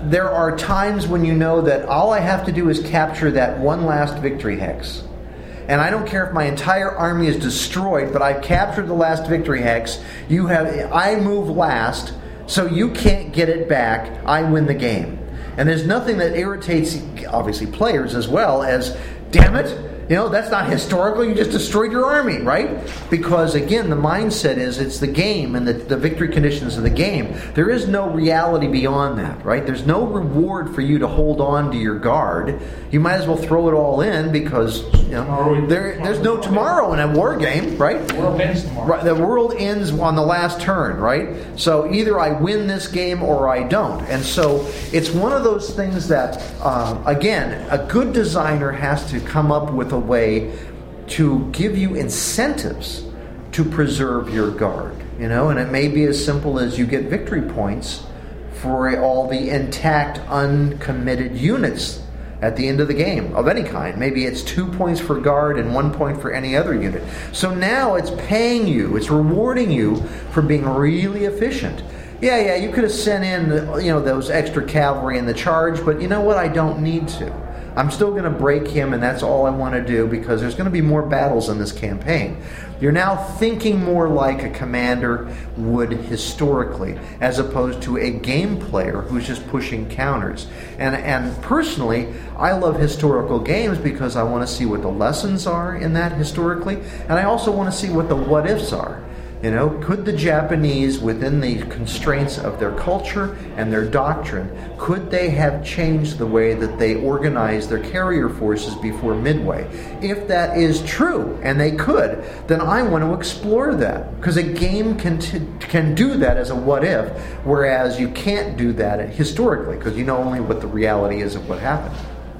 there are times when you know that all I have to do is capture that one last victory hex. And I don't care if my entire army is destroyed, but I've captured the last victory hex. You have, I move last, so you can't get it back. I win the game. And there's nothing that irritates, obviously, players as well as, damn it, you know, that's not historical. You just destroyed your army, right? Because, again, the mindset is it's the game and the, the victory conditions of the game. There is no reality beyond that, right? There's no reward for you to hold on to your guard. You might as well throw it all in because, you know, there, there's no tomorrow in a war game, right? The world ends tomorrow. Right, the world ends on the last turn, right? So either I win this game or I don't. And so it's one of those things that, uh, again, a good designer has to come up with a way to give you incentives to preserve your guard, you know, and it may be as simple as you get victory points for all the intact, uncommitted units at the end of the game of any kind. Maybe it's two points for guard and one point for any other unit. So now it's paying you, it's rewarding you for being really efficient. Yeah, yeah, you could have sent in, you know, those extra cavalry in the charge, but you know what? I don't need to. I'm still going to break him, and that's all I want to do because there's going to be more battles in this campaign. You're now thinking more like a commander would historically, as opposed to a game player who's just pushing counters. And and personally, I love historical games because I want to see what the lessons are in that historically, and I also want to see what the what-ifs are. You know, could the Japanese, within the constraints of their culture and their doctrine, could they have changed the way that they organized their carrier forces before Midway? If that is true, and they could, then I want to explore that. Because a game can t- can do that as a what-if, whereas you can't do that historically, because you know only what the reality is of what happened.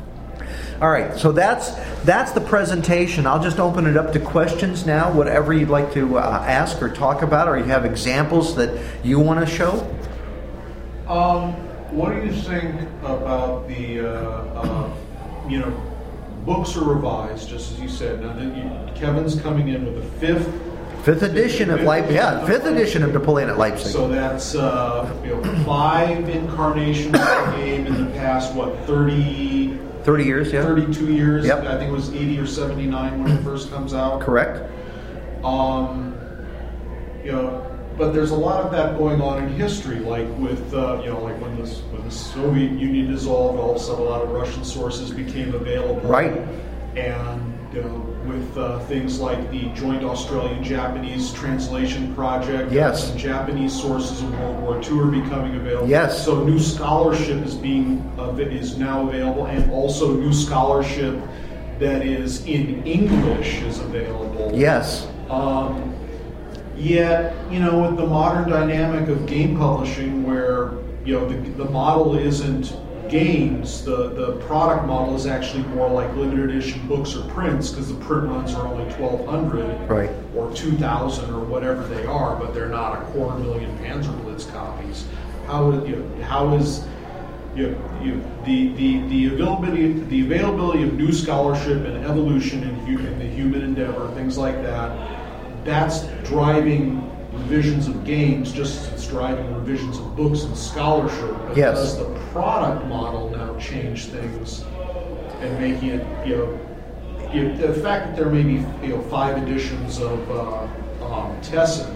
All right, so that's that's the presentation. I'll just open it up to questions now, whatever you'd like to uh, ask or talk about, or you have examples that you want to show. Um, what do you think about the, uh, uh, you know, books are revised, just as you said. Now, then you, Kevin's coming in with the fifth. Fifth edition of Leipzig. Yeah, fifth edition of Napoleon at Leipzig. So that's uh, you know, five incarnations of the game in the past, what, thirty... thirty years, yeah. thirty-two years. Yep. I think it was eighty or seventy-nine when it first comes out. Correct. Um, you know, but there's a lot of that going on in history, like with uh, you know, like when the when the Soviet Union dissolved, all of a sudden a lot of Russian sources became available. Right. And you know, with uh, things like the joint Australian-Japanese translation project, yes, some Japanese sources of World War Two are becoming available. Yes. So new scholarship is being uh, is now available, and also new scholarship that is in English is available. Yes. Um, yet, you know, with the modern dynamic of game publishing, where you know the, the model isn't games, the, the product model is actually more like limited edition books or prints, because the print runs are only twelve hundred, right, or two thousand or whatever they are, but they're not a quarter million Panzerblitz copies. How you know, how is you, you the, the the availability the availability of new scholarship and evolution in, hu- in the human endeavor, things like that, that's driving revisions of games, just as it's driving revisions of books and scholarship. But yes. Does the product model now change things and making it, you know, you know, the fact that there may be, you know, five editions of uh, um, Tessin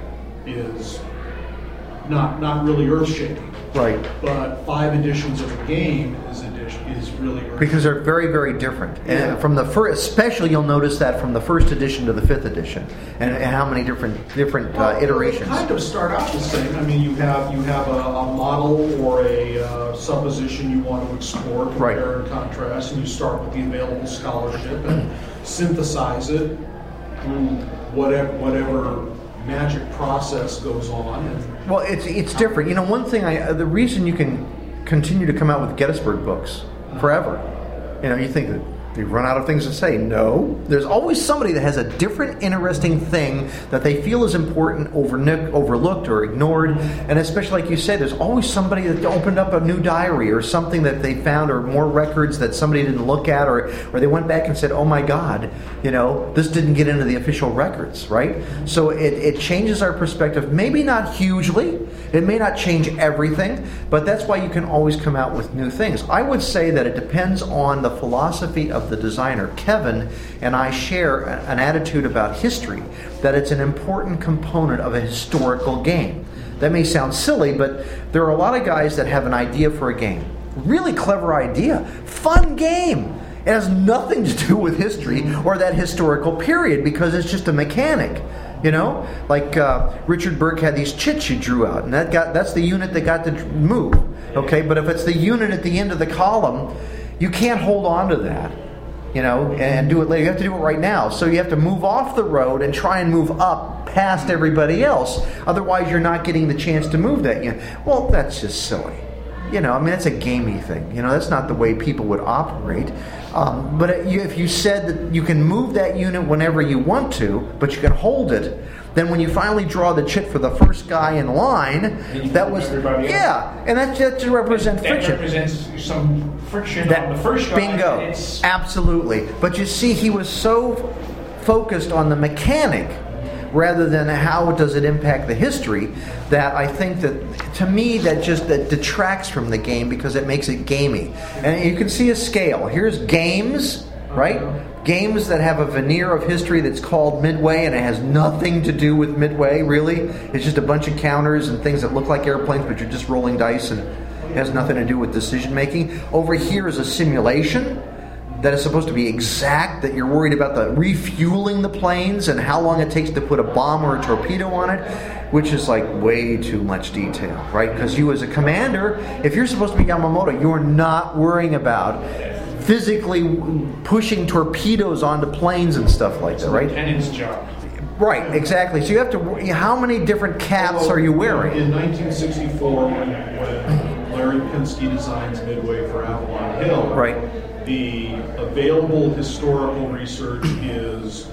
is not not really earth-shaking. Right. But five editions of a game is edition is really earth-shaking. Because they're very, very different. Yeah. And from the first, especially you'll notice that from the first edition to the fifth edition, and, and how many different different well, uh, iterations. They kind of start out the same. I mean, you have you have a, a model or a uh, supposition you want to explore, compare right. and contrast, and you start with the available scholarship and synthesize it through whatever whatever magic process goes on. And well, it's it's different. You know, one thing I the reason you can continue to come out with Gettysburg books forever. You know, you think that they've run out of things to say. No. There's always somebody that has a different, interesting thing that they feel is important, overlooked, overlooked or ignored. And especially, like you said, there's always somebody that opened up a new diary or something that they found, or more records that somebody didn't look at, or, or they went back and said, oh my God, you know, this didn't get into the official records, right? So it, it changes our perspective, maybe not hugely. It may not change everything, but that's why you can always come out with new things. I would say that it depends on the philosophy of the designer. Kevin and I share an attitude about history, that it's an important component of a historical game. That may sound silly, but there are a lot of guys that have an idea for a game. Really clever idea. Fun game. It has nothing to do with history or that historical period because it's just a mechanic. You know, like uh, Richard Burke had these chits you drew out, and that got that's the unit that got to move. Okay, but if it's the unit at the end of the column, you can't hold on to that. You know, and do it later. You have to do it right now. So you have to move off the road and try and move up past everybody else. Otherwise, you're not getting the chance to move that unit. Well, that's just silly. You know, I mean, that's a gamey thing. You know, that's not the way people would operate. Um, but if you said that you can move that unit whenever you want to, but you can hold it, then when you finally draw the chit for the first guy in line, that was yeah, and that just represents that friction. represents some friction That, on the first guy. bingo, and it's, absolutely. But you see, he was so focused on the mechanic rather than how does it impact the history, that I think that, to me, that just that detracts from the game because it makes it gamey. And you can see a scale. Here's games, right? Games that have a veneer of history that's called Midway, and it has nothing to do with Midway, really. It's just a bunch of counters and things that look like airplanes, but you're just rolling dice, and it has nothing to do with decision making. Over here is a simulation that is supposed to be exact, that you're worried about the refueling the planes and how long it takes to put a bomb or a torpedo on it, which is like way too much detail, right? Because you as a commander, if you're supposed to be Yamamoto, you're not worrying about physically pushing torpedoes onto planes and stuff like that, right? Lieutenant's job. Right, exactly. So you have to, how many different caps are you wearing? In nineteen sixty-four, when, when Larry Pinsky designs Midway for Avalon Hill, Right. the available historical research is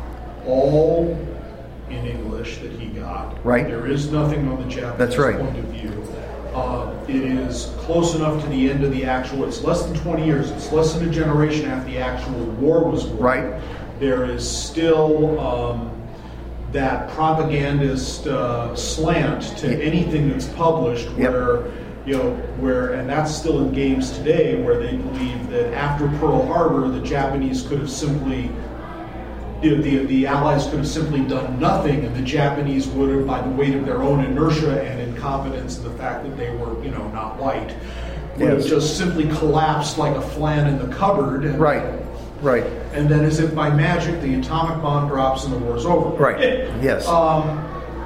all in English that he got. Right. There is nothing on the Japanese That's right. point of view. Uh, it is close enough to the end of the actual, it's less than twenty years, it's less than a generation after the actual war was won. Right. There is still um, that propagandist uh, slant to anything that's published Yep. where, you know, where, and that's still in games today, where they believe that after Pearl Harbor, the Japanese could have simply, you know, the, the Allies could have simply done nothing, and the Japanese would have, by the weight of their own inertia and incompetence and the fact that they were, you know, not white, would have Yes. just simply collapsed like a flan in the cupboard. And, Right, right, and then, as if by magic, the atomic bomb drops and the war's over. right. Yes. Um,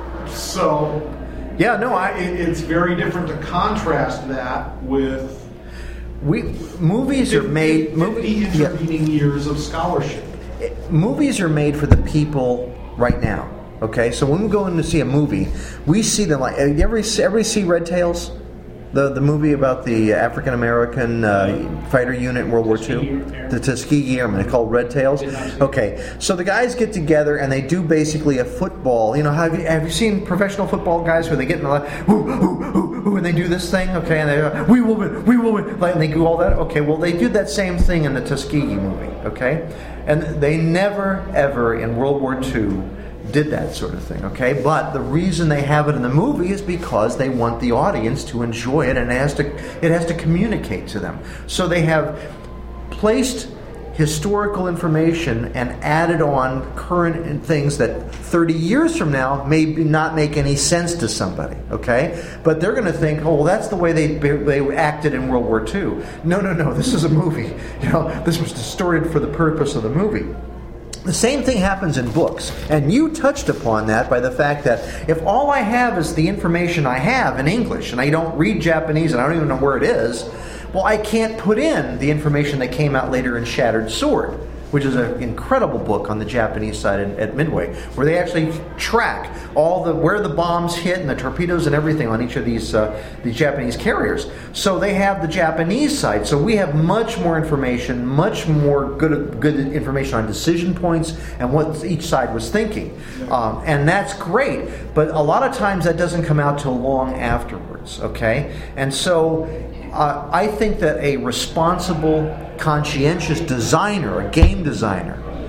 so, Yeah, no, I... it, it's very different to contrast that with We movies are made. fifty Movies, yeah. intervening years of scholarship. Movies are made for the people right now. Okay, so when we go in to see a movie, we see them like. You ever, ever see Red Tails? The the movie about the African American uh, fighter unit in World War Two, the Tuskegee Airmen, called Red Tails. Okay, so the guys get together and they do basically a football. You know, have you have you seen professional football guys where they get in the line, whoo, whoo, whoo, whoo, and they do this thing? Okay, and they go, we will win, we will win, like, and they do all that. Okay, well they did that same thing in the Tuskegee movie. Okay, and they never ever in World War Two did that sort of thing, okay? But the reason they have it in the movie is because they want the audience to enjoy it, and it has to it has to communicate to them. So they have placed historical information and added on current things that thirty years from now may not make any sense to somebody, okay? But they're going to think, oh, well, that's the way they they acted in World War Two. No, no, no, this is a movie. You know, this was distorted for the purpose of the movie. The same thing happens in books, and you touched upon that by the fact that if all I have is the information I have in English, and I don't read Japanese and I don't even know where it is, well, I can't put in the information that came out later in Shattered Sword, which is an incredible book on the Japanese side at, at Midway, where they actually track all the where the bombs hit and the torpedoes and everything on each of these uh, these Japanese carriers. So they have the Japanese side. So we have much more information, much more good good information on decision points and what each side was thinking, um, and that's great. But a lot of times that doesn't come out till long afterwards. Okay, and so. Uh, I think that a responsible, conscientious designer, a game designer,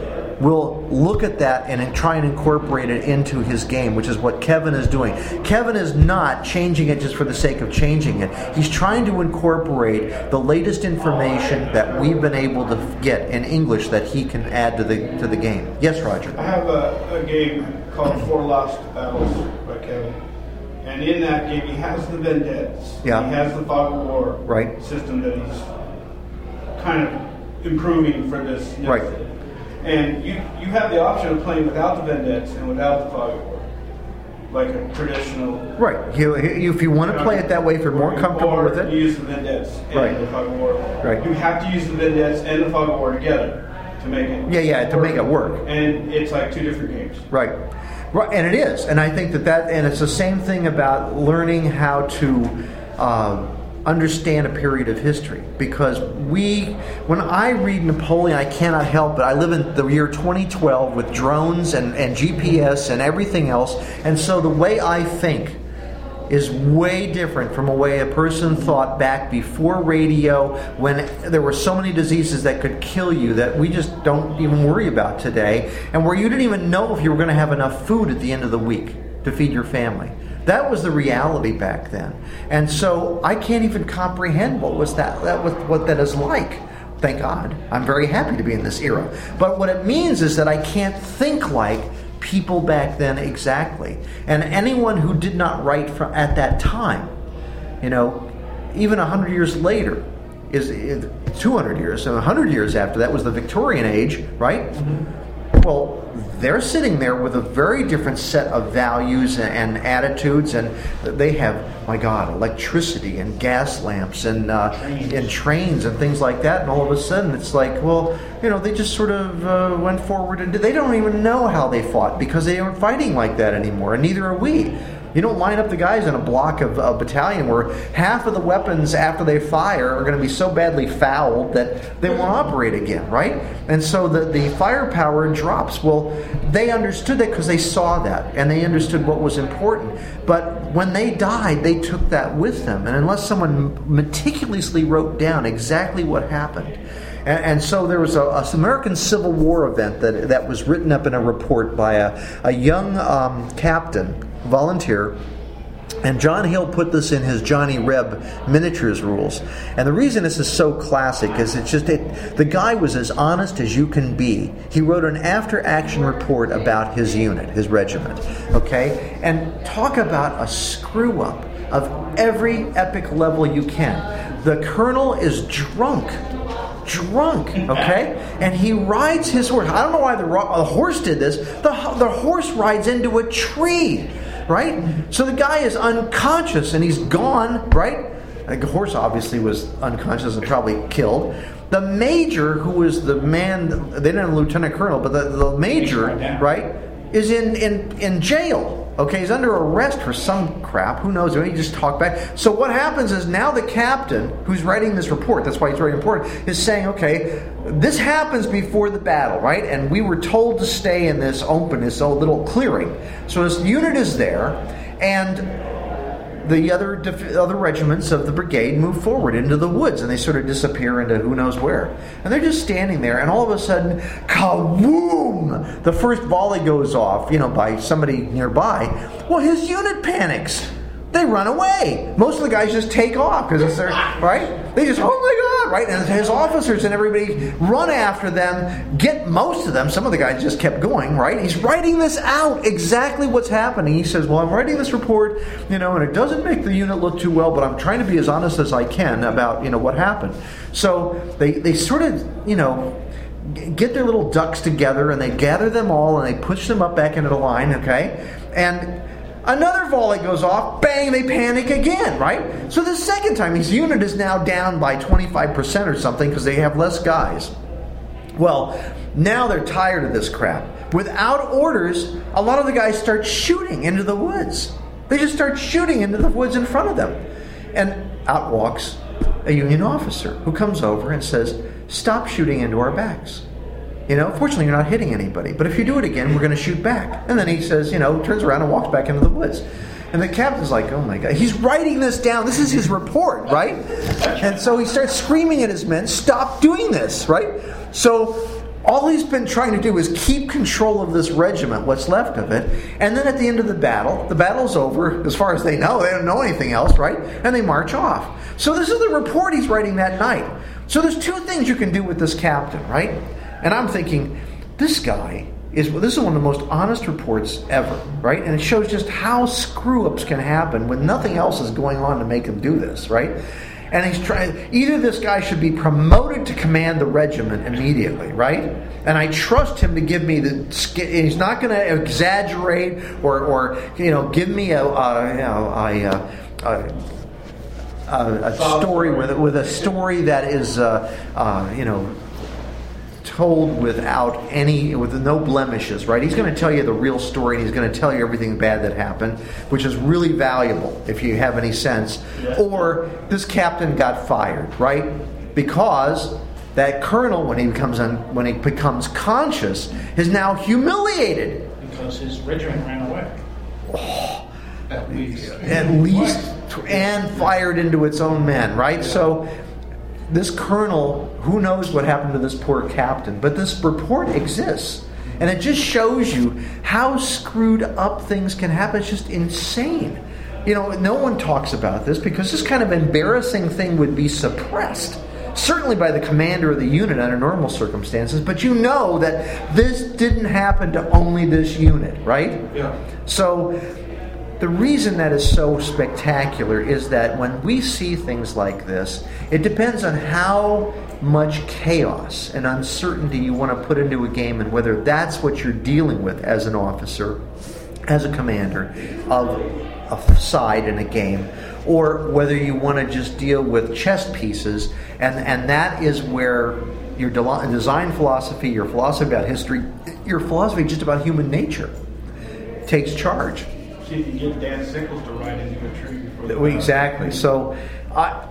will look at that and try and incorporate it into his game, which is what Kevin is doing. Kevin is not changing it just for the sake of changing it. He's trying to incorporate the latest information that we've been able to get in English that he can add to the to the game. Yes, Roger? I have a, a game called Four Lost Battles by Kevin. And in that game, he has the Vendettes. Yeah. He has the Fog of War Right. system that he's kind of improving for this. this Right. And you, you have the option of playing without the Vendettes and without the Fog of War, like a traditional. Right. You, you, if you want to play it that way, if you're more comfortable or with it. You use the Vendettes and Right. the Fog of War. Right. You have to use the Vendettes and the Fog of War together to make it. Yeah, yeah, to make it work. And it's like two different games. Right. Right, and it is, and I think that that, and it's the same thing about learning how to uh, understand a period of history. Because we, when I read Napoleon, I cannot help it. I live in the year twenty twelve with drones and, and G P S and everything else, and so the way I think is way different from a way a person thought back before radio, when there were so many diseases that could kill you that we just don't even worry about today, and where you didn't even know if you were going to have enough food at the end of the week to feed your family. That was the reality back then. And so I can't even comprehend what was that, that was what that is like. Thank God. I'm very happy to be in this era. But what it means is that I can't think like people back then exactly. And anyone who did not write from at that time, you know, even a hundred years later, is, is two hundred years, so a hundred years after that was the Victorian age, right? Mm-hmm. Well, they're sitting there with a very different set of values and, and attitudes, and they have, my God, electricity and gas lamps and uh, trains. and trains and things like that. And all of a sudden, it's like, well, you know, they just sort of uh, went forward, and they don't even know how they fought because they aren't fighting like that anymore, and neither are we. You don't line up the guys in a block of a battalion where half of the weapons after they fire are going to be so badly fouled that they won't operate again, right? And so the, the firepower drops. Well, they understood that because they saw that, and they understood what was important. But when they died, they took that with them. And unless someone meticulously wrote down exactly what happened, And, and so there was a, a American Civil War event that that was written up in a report by a, a young um, captain, volunteer, and John Hill put this in his Johnny Reb miniatures rules. And the reason this is so classic is it's just it, the guy was as honest as you can be. He wrote an after-action report about his unit, his regiment, okay? And talk about a screw-up of every epic level you can. The colonel is drunk. Drunk, okay? And he rides his horse. I don't know why the, the horse did this. The, the horse rides into a tree, right? So the guy is unconscious and he's gone, right? The horse obviously was unconscious and probably killed. The major, who was the man, they didn't have a lieutenant colonel, but the, the major, right, is in, in, in jail. Okay, he's under arrest for some crap. Who knows? He just talked back. So what happens is now the captain, who's writing this report, that's why he's writing a report, is saying, okay, this happens before the battle, right? And we were told to stay in this open, this old little clearing. So this unit is there, and the other def- other regiments of the brigade move forward into the woods, and they sort of disappear into who knows where. And they're just standing there, and all of a sudden, kaboom! The first volley goes off, you know, by somebody nearby. Well, his unit panics. They run away. Most of the guys just take off because it's their, right? They just, oh my God, right? And his officers and everybody run after them, get most of them. Some of the guys just kept going, right? He's writing this out, exactly what's happening. He says, well, I'm writing this report, you know, and it doesn't make the unit look too well, but I'm trying to be as honest as I can about, you know, what happened. So they, they sort of, you know, get their little ducks together, and they gather them all, and they push them up back into the line, okay? And another volley goes off, bang, they panic again, right? So the second time, his unit is now down by twenty-five percent or something because they have less guys. Well, now they're tired of this crap. Without orders, a lot of the guys start shooting into the woods. They just start shooting into the woods in front of them. And out walks a Union officer who comes over and says, stop shooting into our backs. You know, fortunately you're not hitting anybody, but if you do it again, we're going to shoot back. And then he says, you know, turns around and walks back into the woods. And the captain's like, oh my God. He's writing this down. This is his report, right? And so he starts screaming at his men, stop doing this, right? So All he's been trying to do is keep control of this regiment, what's left of it, and then at the end of the battle, the battle's over, as far as they know, they don't know anything else, right? And they march off. So this is the report he's writing that night. So there's two things you can do with this captain, right? And I'm thinking, this guy is, well, this is one of the most honest reports ever, right? And it shows just how screw-ups can happen when nothing else is going on to make him do this, right? And he's trying, either this guy should be promoted to command the regiment immediately, right? And I trust him to give me the, he's not going to exaggerate or, or, you know, give me a, a you know, a, a, a, a story with, with a story that is, uh, uh, you know, told without any, with no blemishes, right? He's going to tell you the real story, and he's going to tell you everything bad that happened, which is really valuable if you have any sense. Yeah. Or this captain got fired, right? Because that colonel, when he becomes un, when he becomes conscious, is now humiliated because his regiment ran away. Oh, at least, at least, and fired into its own men, right? Yeah. So. This colonel, who knows what happened to this poor captain, but this report exists. And it just shows you how screwed up things can happen. It's just insane. You know, no one talks about this because this kind of embarrassing thing would be suppressed. Certainly by the commander of the unit under normal circumstances, but you know that this didn't happen to only this unit, right? Yeah. So the reason that is so spectacular is that when we see things like this, it depends on how much chaos and uncertainty you want to put into a game and whether that's what you're dealing with as an officer, as a commander of a side in a game, or whether you want to just deal with chess pieces, and, and that is where your de- design philosophy, your philosophy about history, your philosophy just about human nature takes charge. See if you get Dan Sickles to ride into a tree before the Exactly. So I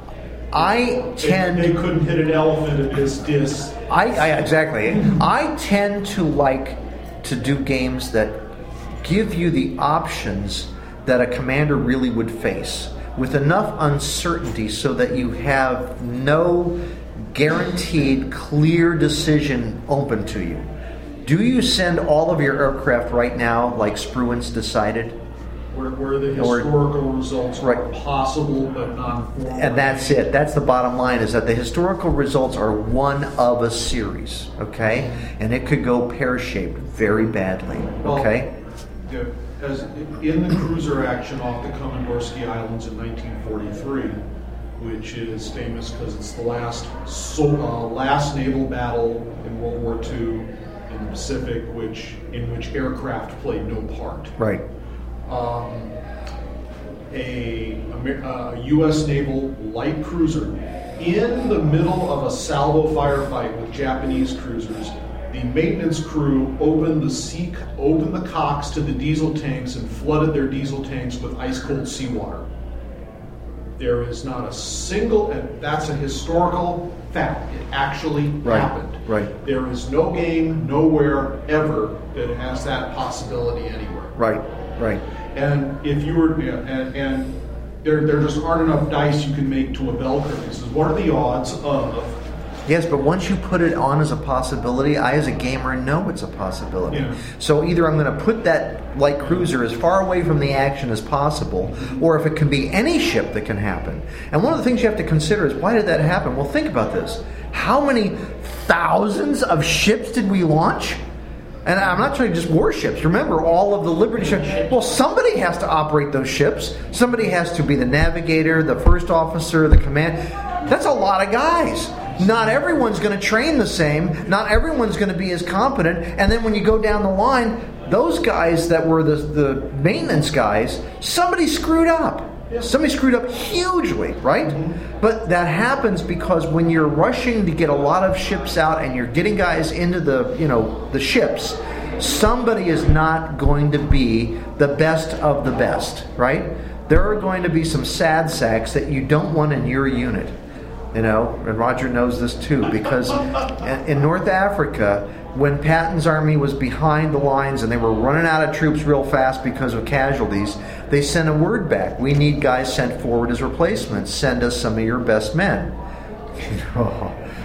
I tend they, they couldn't hit an elephant at this dis. I, I exactly. I tend to like to do games that give you the options that a commander really would face with enough uncertainty so that you have no guaranteed clear decision open to you. Do you send all of your aircraft right now like Spruance decided? Where, where the historical or, results are right. possible but not formal. And that's it. That's the bottom line, is that the historical results are one of a series, okay? And it could go pear-shaped very badly, okay? Well, yeah, as in the cruiser action off the Komandorsky Islands in nineteen forty-three, which is famous because it's the last so, uh, last naval battle in World War Two in the Pacific, which in which aircraft played no part. Right. Um, a, a U S naval light cruiser in the middle of a salvo firefight with Japanese cruisers. The maintenance crew opened the sea, opened the cocks to the diesel tanks and flooded their diesel tanks with ice cold seawater. There is not a single, and that's a historical fact. It actually right. happened. Right. There is no game, nowhere, ever that has that possibility anywhere. Right. Right. And if you were, yeah, and, and there, there just aren't enough dice you can make to a bell curve. This is what are the odds of? Yes, but once you put it on as a possibility, I as a gamer know it's a possibility. Yeah. So either I'm going to put that light cruiser as far away from the action as possible, or if it can be any ship that can happen. And one of the things you have to consider is, why did that happen? Well, think about this. How many thousands of ships did we launch? And I'm not talking just warships. Remember, all of the Liberty ships. Well, somebody has to operate those ships. Somebody has to be the navigator, the first officer, the command. That's a lot of guys. Not everyone's going to train the same. Not everyone's going to be as competent. And then when you go down the line, those guys that were the, the maintenance guys, somebody screwed up. Somebody screwed up hugely, right? Mm-hmm. But that happens because when you're rushing to get a lot of ships out and you're getting guys into the, you know, the ships, somebody is not going to be the best of the best, right? There are going to be some sad sacks that you don't want in your unit, you know, and Roger knows this too, because in North Africa, when Patton's army was behind the lines and they were running out of troops real fast because of casualties, they sent a word back. We need guys sent forward as replacements. Send us some of your best men.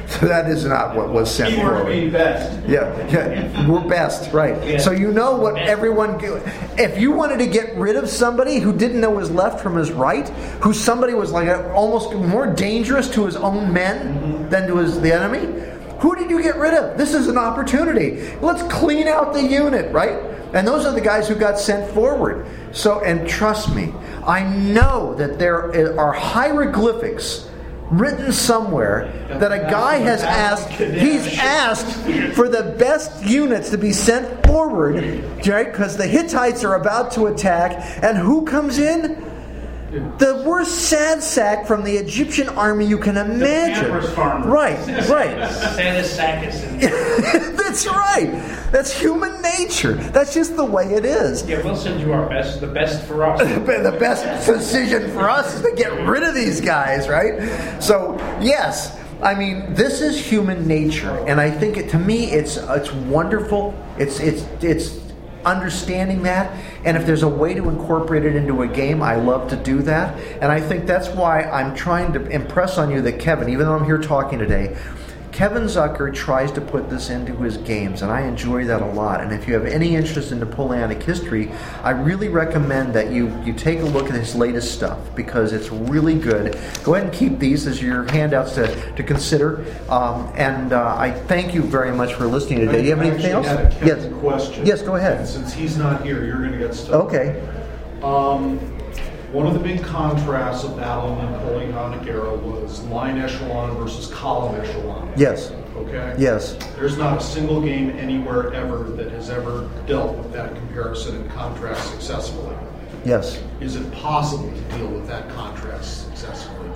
So that is not what was sent Keyword forward. being best. Yeah, yeah, we're best, right? Yeah. So you know what everyone. If you wanted to get rid of somebody who didn't know his left from his right, who somebody was like a, almost more dangerous to his own men mm-hmm. than to his the enemy, who did you get rid of? This is an opportunity. Let's clean out the unit, right? And those are the guys who got sent forward. So, and trust me, I know that there are hieroglyphics written somewhere that a guy has asked, he's asked for the best units to be sent forward, right? Because the Hittites are about to attack, and who comes in? The worst sad sack from the Egyptian army you can imagine. Right, right. Santa Sackus. That's right. That's human nature. That's just the way it is. Yeah, we'll send you our best, the best for us. The best decision for us is to get rid of these guys, right? So, yes, I mean, this is human nature, and I think it, to me, it's it's wonderful. It's it's it's understanding that, and if there's a way to incorporate it into a game, I love to do that. And I think that's why I'm trying to impress on you that Kevin, even though I'm here talking today, Kevin Zucker tries to put this into his games, and I enjoy that a lot. And if you have any interest in Napoleonic history, I really recommend that you, you take a look at his latest stuff, because it's really good. Go ahead and keep these as your handouts to, to consider. Um, and uh, I thank you very much for listening today. Do you have anything else? I actually had a Yes. question. Yes, go ahead. And since he's not here, you're going to get stuff. Okay. Um, one of the big contrasts of battle in the Napoleonic era was line echelon versus column echelon. Yes. Okay? Yes. There's not a single game anywhere ever that has ever dealt with that comparison and contrast successfully. Yes. Is it possible to deal with that contrast successfully?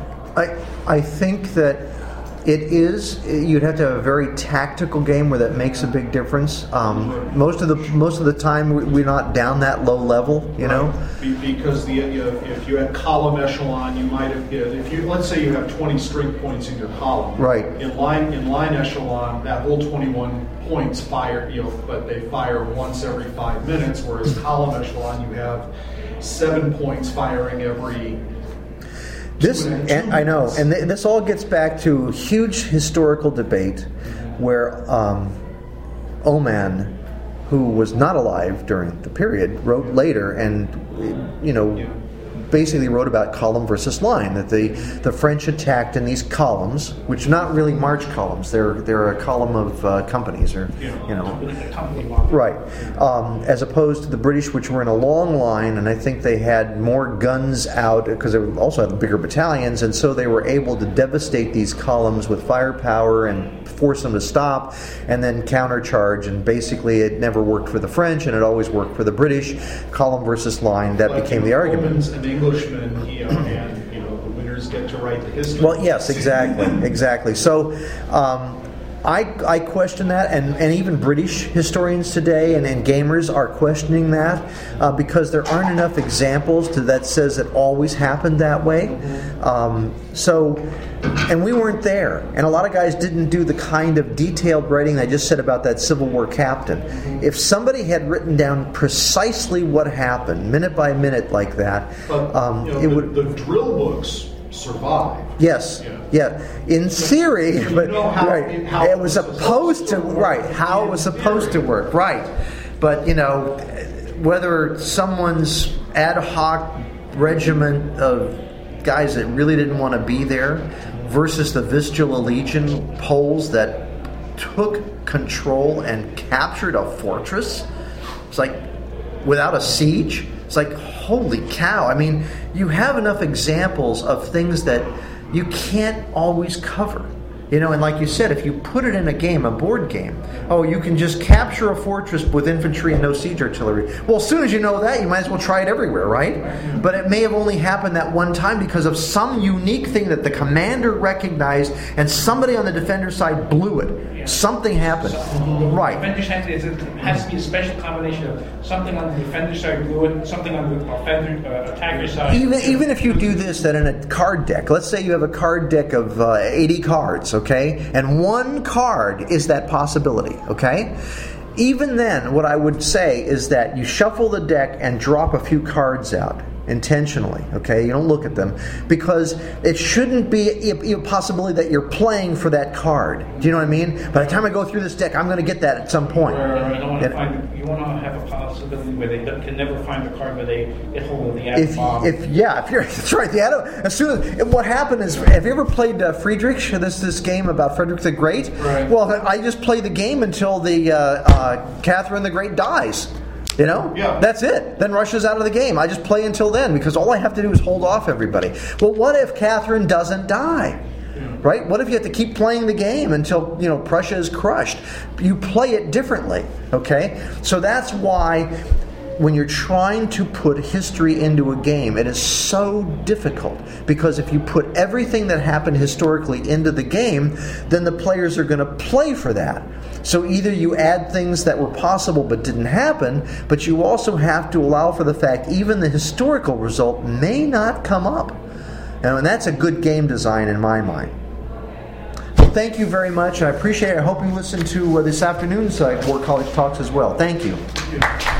I I think that it is. You'd have to have a very tactical game where that makes a big difference. Um, most of the most of the time, we're not down that low level, you know. Be- because the you know, if you had column echelon, you might have if you let's say you have twenty strength points in your column. Right. In line in line echelon, that whole twenty-one points fire, you know, but they fire once every five minutes. Whereas column echelon, you have seven points firing every. This, and I know, and th- this all gets back to huge historical debate where um, Oman, who was not alive during the period, wrote later and, you know, basically wrote about column versus line, that the, the French attacked in these columns, which are not really march columns, they're they're a column of uh, companies, or, you know, right, um, as opposed to the British, which were in a long line, and I think they had more guns out, because they also had bigger battalions, and so they were able to devastate these columns with firepower and force them to stop, and then countercharge, and basically it never worked for the French, and it always worked for the British. Column versus line, that like, became you the know, argument. Romans and Englishmen, you know, and you know, the winners get to write the history. Well, yes, exactly, exactly. So, um, I I question that, and, and even British historians today and, and gamers are questioning that uh, because there aren't enough examples to that says it always happened that way. Um, so, and we weren't there, and a lot of guys didn't do the kind of detailed writing I just said about that Civil War captain. If somebody had written down precisely what happened, minute by minute, like that, But, um, you know, it the, would. the drill books survive. Yes, Yeah. yeah. In theory, You but know how- right, how it was supposed to work. right how it was supposed to work, right. But you know, whether someone's ad hoc regiment of guys that really didn't want to be there versus the Vistula Legion Poles that took control and captured a fortress, it's like without a siege. It's like, holy cow. I mean, you have enough examples of things that you can't always cover. You know, and like you said, if you put it in a game, a board game, oh, you can just capture a fortress with infantry and no siege artillery. Well, as soon as you know that, you might as well try it everywhere, right? But it may have only happened that one time because of some unique thing that the commander recognized and somebody on the defender side blew it. Yeah. Something happened. So, right. Defender side, it has to be a special combination of something on the defender side blew it, something on the offender, uh, attacker side. Even even if you do this, then in a card deck, let's say you have a card deck of uh, eighty cards, okay? And one card is that possibility, okay? Even then, what I would say is that you shuffle the deck and drop a few cards out. intentionally. Okay, you don't look at them because it shouldn't be a, a possibility that you're playing for that card. Do you know what I mean? By the time I go through this deck, I'm going to get that at some point. Or I don't want to It- find, you want to have a possibility where they don't- can never find the card where they get hold of the atom If, bomb. if yeah, if you're that's right, the atom. As soon as what happened is, have you ever played uh, Friedrich? This this game about Frederick the Great. Right. Well, I just play the game until the uh, uh, Catherine the Great dies. You know, Yeah. That's it. Then Russia's out of the game. I just play until then because all I have to do is hold off everybody. Well, what if Catherine doesn't die? Right? What if you have to keep playing the game until, you know, Prussia is crushed? You play it differently, okay? So that's why when you're trying to put history into a game, it is so difficult because if you put everything that happened historically into the game, then the players are going to play for that. So either you add things that were possible but didn't happen, but you also have to allow for the fact even the historical result may not come up. And that's a good game design in my mind. Well, thank you very much. I appreciate it. I hope you listen to uh, this afternoon's uh, War College Talks as well. Thank you. Thank you.